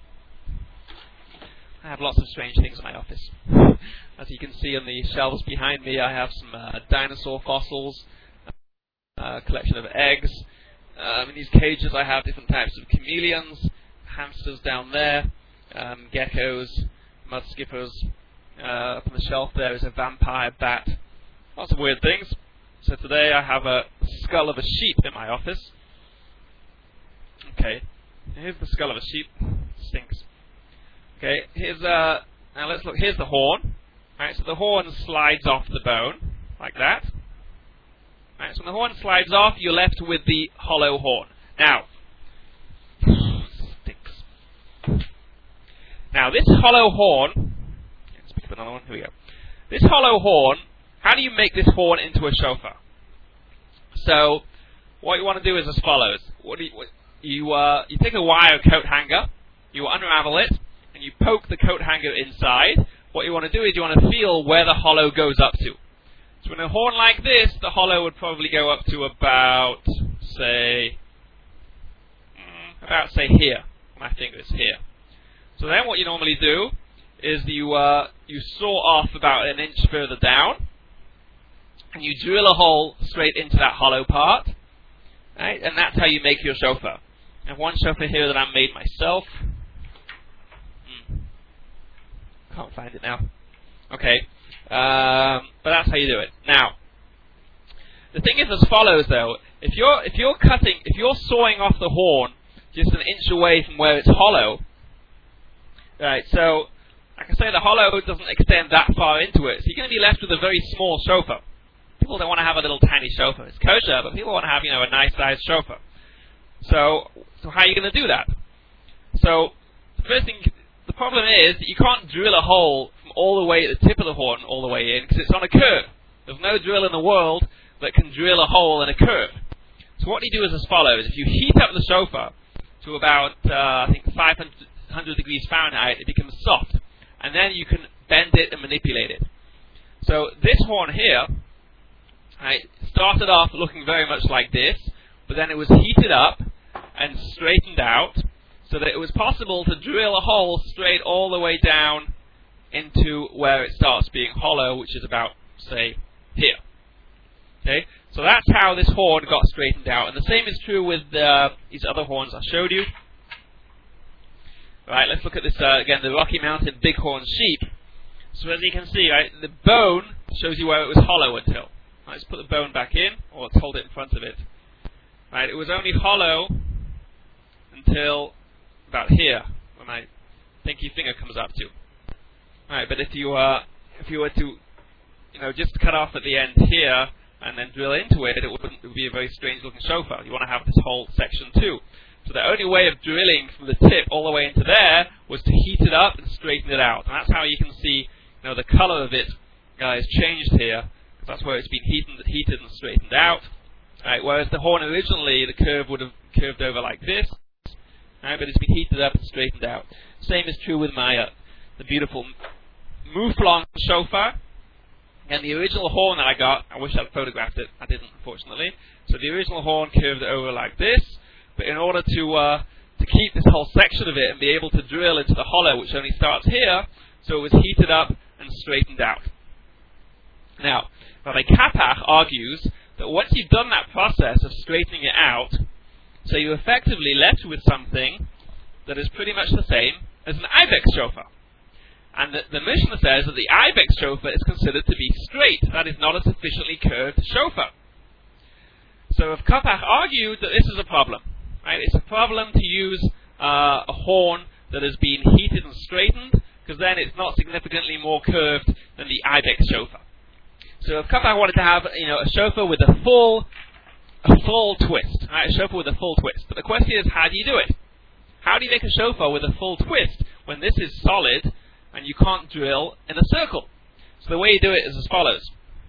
I have lots of strange things in my office. As you can see on the shelves behind me, I have some uh, dinosaur fossils, a collection of eggs. Um, in these cages I have different types of chameleons, hamsters down there, um, geckos, mud skippers. Uh, up on the shelf there is a vampire bat. Lots of weird things. So today I have a skull of a sheep in my office. Okay, here's the skull of a sheep. Stinks. Okay, here's uh now let's look. Here's the horn. Right, so the horn slides off the bone like that. Right, so when the horn slides off, you're left with the hollow horn. Now, stinks. Now this hollow horn. Let's pick up another one. Here we go. This hollow horn. How do you make this horn into a shofar? So, what you want to do is as follows. What do you, what, you, uh, you take a wire coat hanger, you unravel it, and you poke the coat hanger inside. What you want to do is you want to feel where the hollow goes up to. So in a horn like this, the hollow would probably go up to about, say, about, say, here. My finger is here. So then what you normally do is you, uh, you saw off about an inch further down, and you drill a hole straight into that hollow part, right? And that's how you make your shofar. I have one shofar here that I made myself. Hmm. Can't find it now. Okay. Um, but that's how you do it. Now, the thing is as follows, though. If you're if you're cutting, if you're sawing off the horn just an inch away from where it's hollow, right? So, like I say, the hollow doesn't extend that far into it, so you're going to be left with a very small shofar. People don't want to have a little tiny shofar. It's kosher, but people want to have, you know, a nice sized shofar. So, so how are you going to do that? So, the first thing, the problem is that you can't drill a hole from all the way at the tip of the horn all the way in, because it's on a curve. There's no drill in the world that can drill a hole in a curve. So what you do is as follows. If you heat up the shofar to about, uh, I think, five hundred degrees Fahrenheit, it becomes soft. And then you can bend it and manipulate it. So this horn here, right, started off looking very much like this, but then it was heated up and straightened out so that it was possible to drill a hole straight all the way down into where it starts being hollow, which is about, say, here. Okay, so that's how this horn got straightened out, and the same is true with uh, these other horns I showed you. Right, let's look at this uh, again, the Rocky Mountain bighorn sheep. So as you can see, right, the bone shows you where it was hollow until. Right, let's put the bone back in, or let's hold it in front of it. Right, it was only hollow until about here, where my pinky finger comes up to. Right, but if you uh, if you were to, you know, just cut off at the end here and then drill into it, it wouldn't it would be a very strange looking shofar. You want to have this whole section too. So the only way of drilling from the tip all the way into there was to heat it up and straighten it out. And that's how you can see, you know, the color of it uh, is changed here. That's where it's been heated, heated and straightened out. Right, whereas the horn originally, the curve would have curved over like this. Right, but it's been heated up and straightened out. Same is true with my uh, the beautiful Mouflon shofar. And the original horn that I got, I wish I'd photographed it. I didn't, unfortunately. So the original horn curved over like this. But in order to uh, to keep this whole section of it and be able to drill into the hollow, which only starts here, so it was heated up and straightened out. Now, Rabbi Kapach argues that once you've done that process of straightening it out, so you're effectively left with something that is pretty much the same as an ibex shofar. And the, the Mishnah says that the ibex shofar is considered to be straight. That is not a sufficiently curved shofar. So Rav Kapach argued that this is a problem. Right? It's a problem to use uh, a horn that has been heated and straightened, because then it's not significantly more curved than the ibex shofar. So Rav Kapach wanted to have, you know, a shofar with a full, a full twist. Right? A shofar with a full twist. But the question is, how do you do it? How do you make a shofar with a full twist when this is solid and you can't drill in a circle? So the way you do it is as follows.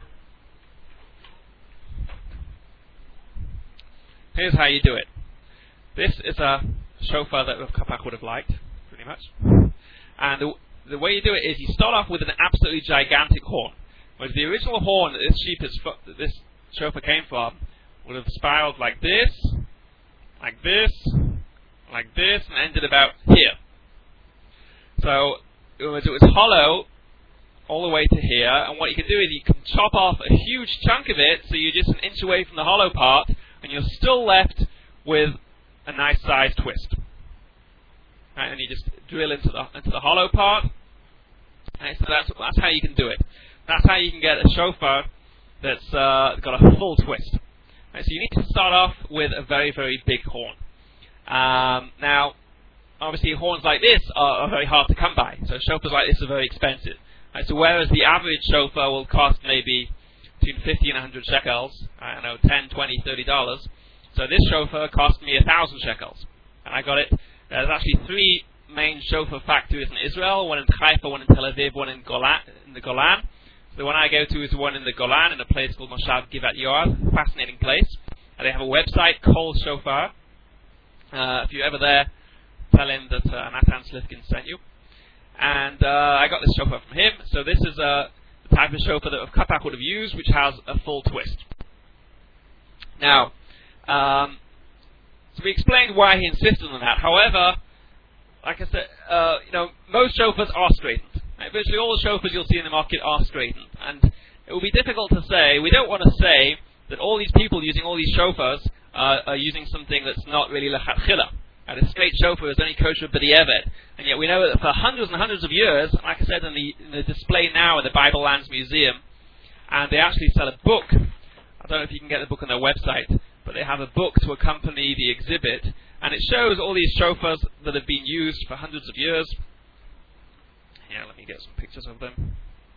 Here's how you do it. This is a shofar that Rav Kapach would have liked, pretty much. And the, the way you do it is you start off with an absolutely gigantic horn. Whereas the original horn that this sheep is, that this shofar came from would have spiraled like this, like this, like this, and ended about here. So it was, it was hollow all the way to here, and what you can do is you can chop off a huge chunk of it, so you're just an inch away from the hollow part, and you're still left with a nice sized twist. Right, and you just drill into the into the hollow part. Right, so that's that's how you can do it. That's how you can get a shofar that's uh, got a full twist. Right, so you need to start off with a very very big horn. Um, now, obviously, horns like this are, are very hard to come by. So shofars like this are very expensive. Right, so whereas the average shofar will cost maybe between fifty and one hundred shekels, I don't know, ten, twenty, thirty dollars. So this shofar cost me one thousand shekels. And I got it. There's actually three main shofar factories in Israel, one in Haifa, one in Tel Aviv, one in, Golan, in the Golan. So the one I go to is the one in the Golan, in a place called Moshav Givat Yoav. Fascinating place. And they have a website, Kol Shofar. Uh, if you're ever there, tell him that uh, Natan Slifkin sent you. And uh, I got this shofar from him. So this is uh, the type of shofar that Rav Kapach would have used, which has a full twist. Now, um, so we explained why he insisted on that. However, like I said, uh, you know, most shofars are straightened. Right? Virtually all the shofars you'll see in the market are straightened. And it will be difficult to say, we don't want to say that all these people using all these shofars uh, are using something that's not really lechatchila. Uh, the straight shofar is only kosher b'di'evet, and yet we know that for hundreds and hundreds of years, like I said in the, in the display now in the Bible Lands Museum, and they actually sell a book. I don't know if you can get the book on their website, but they have a book to accompany the exhibit, and it shows all these shofars that have been used for hundreds of years. Here, let me get some pictures of them.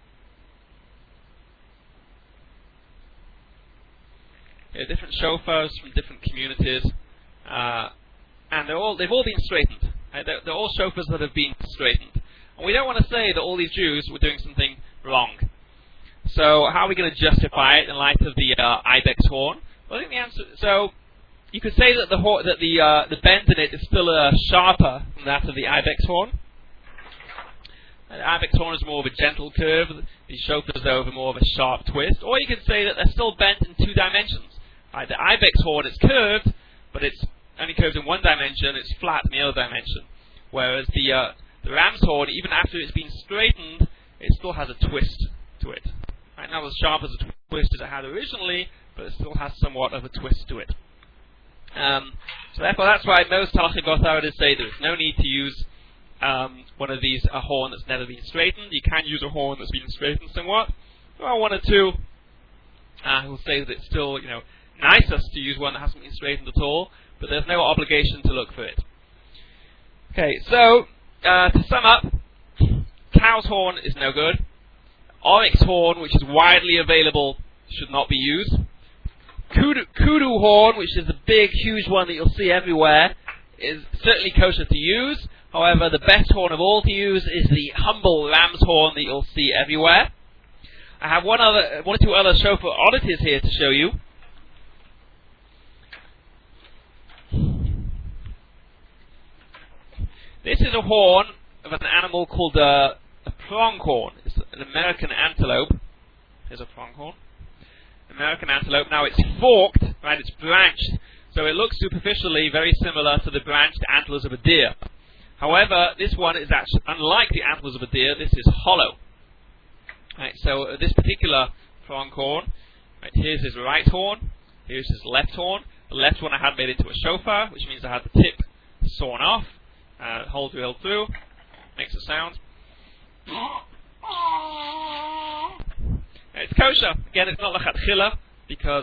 Here, different shofars from different communities, uh, and they're all, they've all been straightened. Right? They're, they're all shofars that have been straightened. And we don't want to say that all these Jews were doing something wrong. So how are we going to justify it in light of the uh, ibex horn? Well, I think the answer. So you could say that the hor- that the uh, the bend in it is still uh, sharper than that of the ibex horn. Uh, the ibex horn is more of a gentle curve. The shofar is over more of a sharp twist. Or you could say that they're still bent in two dimensions. Right? The ibex horn is curved, but it's only curved in one dimension. It's flat in the other dimension. Whereas the uh, the ram's horn, even after it's been straightened, it still has a twist to it. Right, not as sharp as a twist as it had originally, but it still has somewhat of a twist to it. Um, so therefore, that's why most halachic authorities say there is no need to use um, one of these, a horn that's never been straightened. You can use a horn that's been straightened somewhat. Well, one or two uh, who will say that it's still, you know, nicest to use one that hasn't been straightened at all, but there's no obligation to look for it. Okay, so uh, to sum up, cow's horn is no good. Oryx horn, which is widely available, should not be used. Kudu, kudu horn, which is the big, huge one that you'll see everywhere, is certainly kosher to use. However, the best horn of all to use is the humble ram's horn that you'll see everywhere. I have one other, one or two other shofar oddities here to show you. This is a horn of an animal called uh, a pronghorn. It's an American antelope. Here's a pronghorn. American antelope. Now it's forked, right? It's branched, so it looks superficially very similar to the branched antlers of a deer. However, this one is actually, unlike the antlers of a deer, this is hollow. Right, so uh, this particular pronghorn, right, here's his right horn, here's his left horn. The left one I had made into a shofar, which means I had the tip sawn off, uh, hole drilled through, makes a sound. It's kosher. Again, it's not lechatchila because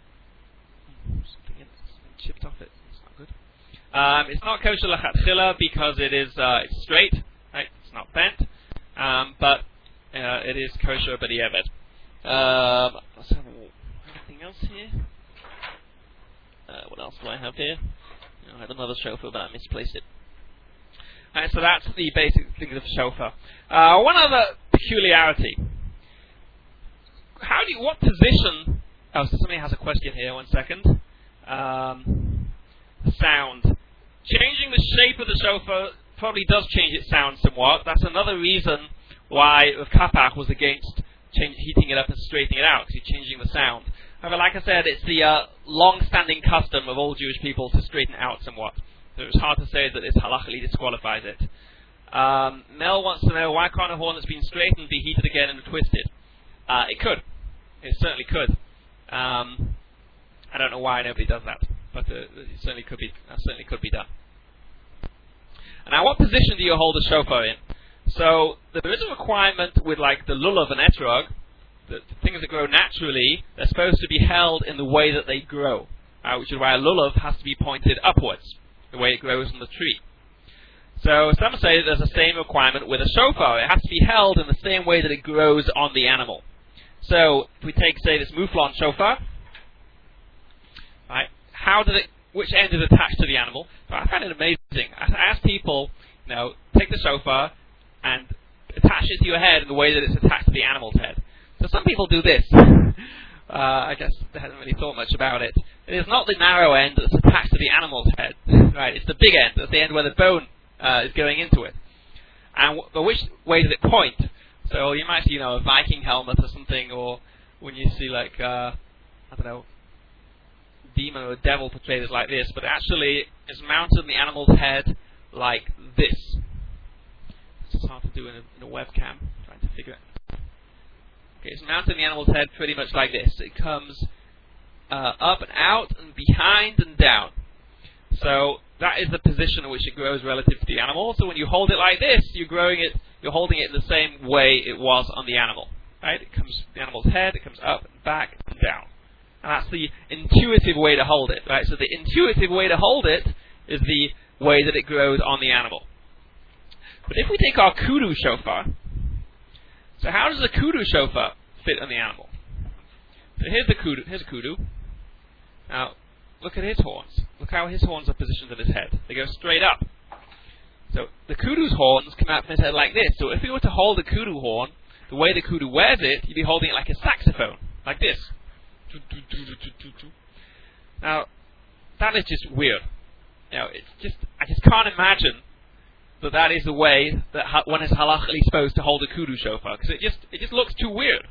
something chipped off it. It's not good. Um, it's not kosher lechatchila because it is uh, it's straight. Right? It's not bent. Um, but uh, it is kosher b'di'evet. Um, let's have anything else here. Uh, what else do I have here? Oh, I had another shofar, but I misplaced it. Right, so that's the basic thing of shofar. Uh, one other peculiarity. How do you, what position, oh, so somebody has a question here, one second. Um, sound. Changing the shape of the shofar probably does change its sound somewhat. That's another reason why Rav Kapach was against change, heating it up and straightening it out, because you're changing the sound. However, like I said, it's the uh, long-standing custom of all Jewish people to straighten it out somewhat. So it's hard to say that this halachically disqualifies it. Um, Mel wants to know, why can't a horn that's been straightened be heated again and twisted? Uh, it could. It certainly could. Um, I don't know why nobody does that, but uh, it certainly could be. That certainly could be done. And now, what position do you hold the shofar in? So there is a requirement with, like, the lulav and etrog, that the things that grow naturally, they're supposed to be held in the way that they grow, uh, which is why a lulav has to be pointed upwards, the way it grows on the tree. So some say that there's the same requirement with a shofar. It has to be held in the same way that it grows on the animal. So if we take, say, this mouflon shofar, right? How did it? Which end is attached to the animal? So I find it amazing. I ask people, you know, take the shofar and attach it to your head in the way that it's attached to the animal's head. So some people do this. Uh, I guess they haven't really thought much about it. It is not the narrow end that's attached to the animal's head, right? It's the big end. That's the end where the bone uh, is going into it. And w- but which way does it point? So you might see, you know, a Viking helmet or something, or when you see, like, uh, I don't know, demon or a devil portrayed as like this, but actually it's mounted on the animal's head like this. It's hard to do in a, in a webcam, trying to figure it out. Okay, it's mounted on the animal's head pretty much like this. It comes uh, up and out and behind and down. So that is the position in which it grows relative to the animal. So when you hold it like this, you're growing it, you're holding it in the same way it was on the animal. Right? It comes the animal's head, it comes up and back and down. And that's the intuitive way to hold it. Right? So the intuitive way to hold it is the way that it grows on the animal. But if we take our kudu shofar, so how does the kudu shofar fit on the animal? So here's the kudu, here's a kudu. Now, look at his horns. Look how his horns are positioned at his head. They go straight up. So the kudu's horns come out from his head like this. So if you were to hold a kudu horn, the way the kudu wears it, you'd be holding it like a saxophone, like this. Now, that is just weird. You know, it's just I just can't imagine that that is the way that ha- one is halachically supposed to hold a kudu shofar, because it just it just looks too weird.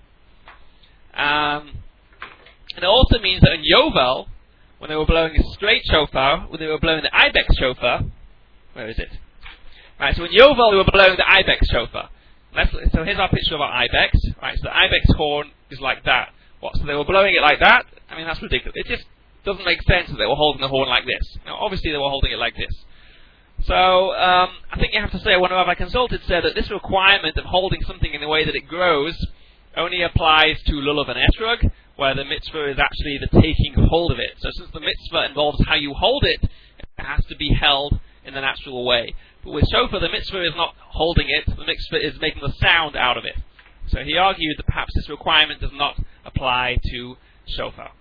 Um, and it also means that in Yovel, when they were blowing a straight shofar, when they were blowing the ibex shofar, where is it? Right, so in Yovel they were blowing the ibex shofar. Let's, so here's our picture of our ibex. Right, so the ibex horn is like that. What? So they were blowing it like that? I mean, that's ridiculous. It just doesn't make sense that they were holding the horn like this. Now, obviously they were holding it like this. So um, I think you have to say one of our consultants said that this requirement of holding something in the way that it grows only applies to lulav and etrog, where the mitzvah is actually the taking hold of it. So since the mitzvah involves how you hold it, it has to be held in the natural way. But with shofar, the mitzvah is not holding it, the mitzvah is making the sound out of it. So he argued that perhaps this requirement does not apply to shofar.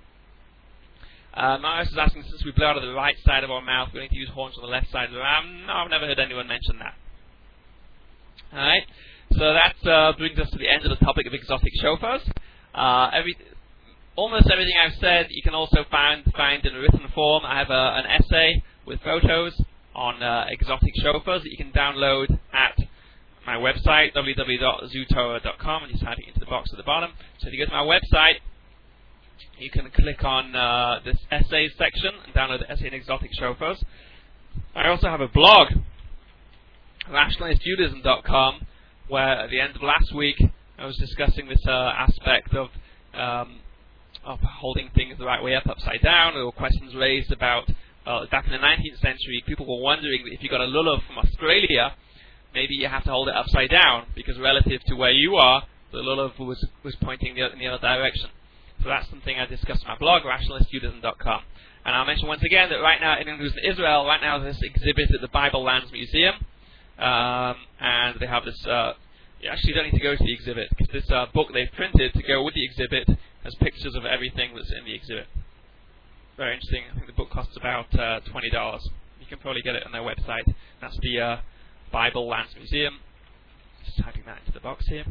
Uh, Marius is asking, since we blow out of the right side of our mouth, we're going to use horns on the left side of the mouth. No, I've never heard anyone mention that. Alright, so that uh, brings us to the end of the topic of exotic shofars. Uh, every, almost everything I've said you can also find, find in a written form. I have a, an essay with photos on uh, exotic shofars that you can download at my website, w w w dot zootorah dot com, and you type it into the box at the bottom. So if you go to my website, you can click on uh, this essays section and download the essay in exotic shofars. I also have a blog, rationalist judaism dot com, where at the end of last week I was discussing this uh, aspect of um, of holding things the right way up, upside down. There were questions raised about, uh, back in the nineteenth century, people were wondering that if you got a lulav from Australia, maybe you have to hold it upside down, because relative to where you are, the lulav was, was pointing the, in the other direction. So that's something I discussed on my blog, rationalist judaism dot com. And I'll mention once again that right now, in Israel, right now there's this exhibit at the Bible Lands Museum, um, and they have this, uh, you actually don't need to go to the exhibit, because this uh, book they've printed to go with the exhibit has pictures of everything that's in the exhibit. Very interesting. I think the book costs about uh, twenty dollars. You can probably get it on their website. That's the uh, Bible Lands Museum. Just typing that into the box here.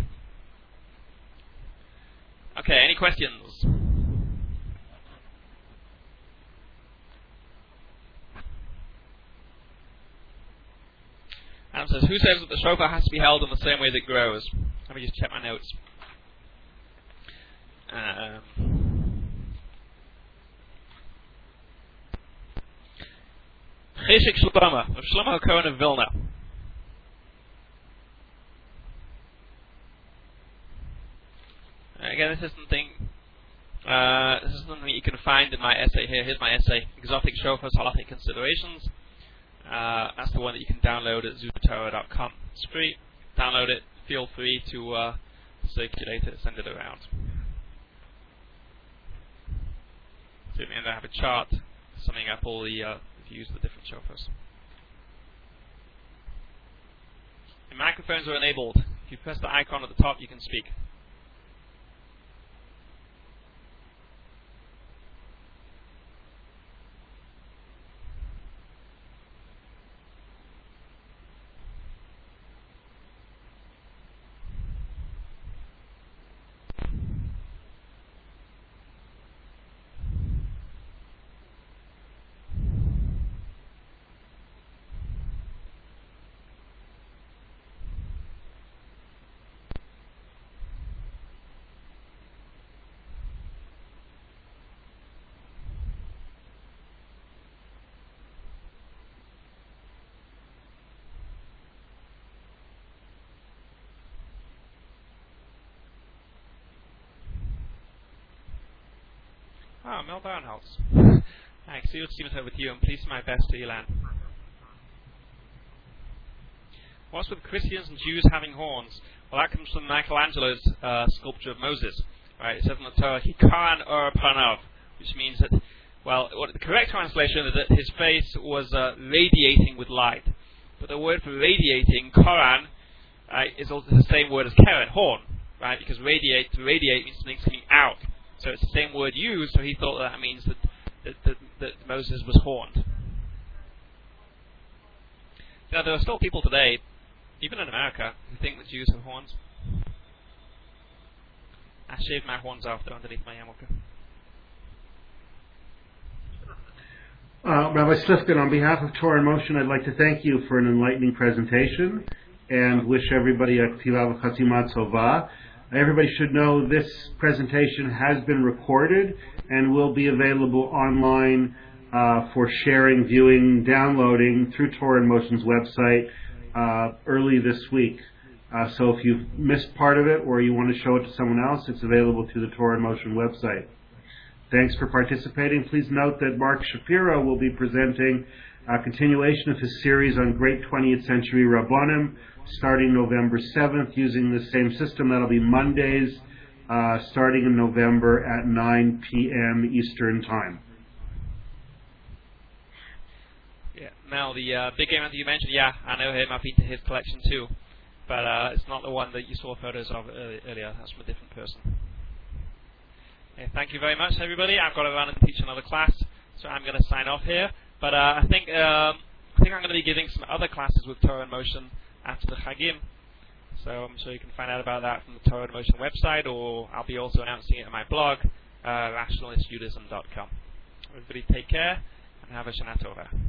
Okay, any questions? Adam says, who says that the shofar has to be held in the same way that it grows? Let me just check my notes. Um, Cheshik Shlomo, of Shlomo Cohen of Vilna. Again, this is something uh, this is something you can find in my essay here. Here's my essay, Exotic Shofars, Halachic Considerations. Uh, that's the one that you can download at zootorah dot com. It's free. Download it. Feel free to uh, circulate it, send it around. So at the end I have a chart summing up all the uh, views of the different shofars. The microphones are enabled. If you press the icon at the top, you can speak. Ah, Mel Barnholtz. Thanks. See you, Stephen, over to you, and please my best to Elan. What's with Christians and Jews having horns? Well, that comes from Michelangelo's uh, sculpture of Moses. Right? It says in the Torah, Hikaran ur panav, which means that, well, what the correct translation is that his face was uh, radiating with light. But the word for radiating, koran, uh, is also the same word as keren, horn, right? Because radiate, to radiate means something's coming out. So it's the same word used, so he thought that, that means that, that, that, that Moses was horned. Now, there are still people today, even in America, who think that Jews have horns. I shaved my horns off, though, underneath my yarmulke. Uh, Rabbi Slifkin, on behalf of Torah in Motion, I'd like to thank you for an enlightening presentation and wish everybody a K'tiva v'Chatima Tova. Everybody should know this presentation has been recorded and will be available online uh, for sharing, viewing, downloading through Torah in Motion's website uh, early this week. Uh, so if you've missed part of it or you want to show it to someone else, it's available through the Torah in Motion website. Thanks for participating. Please note that Mark Shapiro will be presenting a continuation of his series on great twentieth century Rabbanim starting November seventh using the same system. That'll be Mondays uh, starting in November at nine p.m. Eastern Time. Yeah. Now, the uh, big game that you mentioned, yeah, I know him. I've been to his collection too. But uh, it's not the one that you saw photos of earlier. That's from a different person. Okay, thank you very much, everybody. I've got to run and teach another class, so I'm going to sign off here. But uh, I think um, I think I'm going to be giving some other classes with Torah in Motion after the Chagim. So I'm sure you can find out about that from the Torah in Motion website, or I'll be also announcing it on my blog, uh, rationalist judaism dot com. Everybody take care and have a Shana Tova.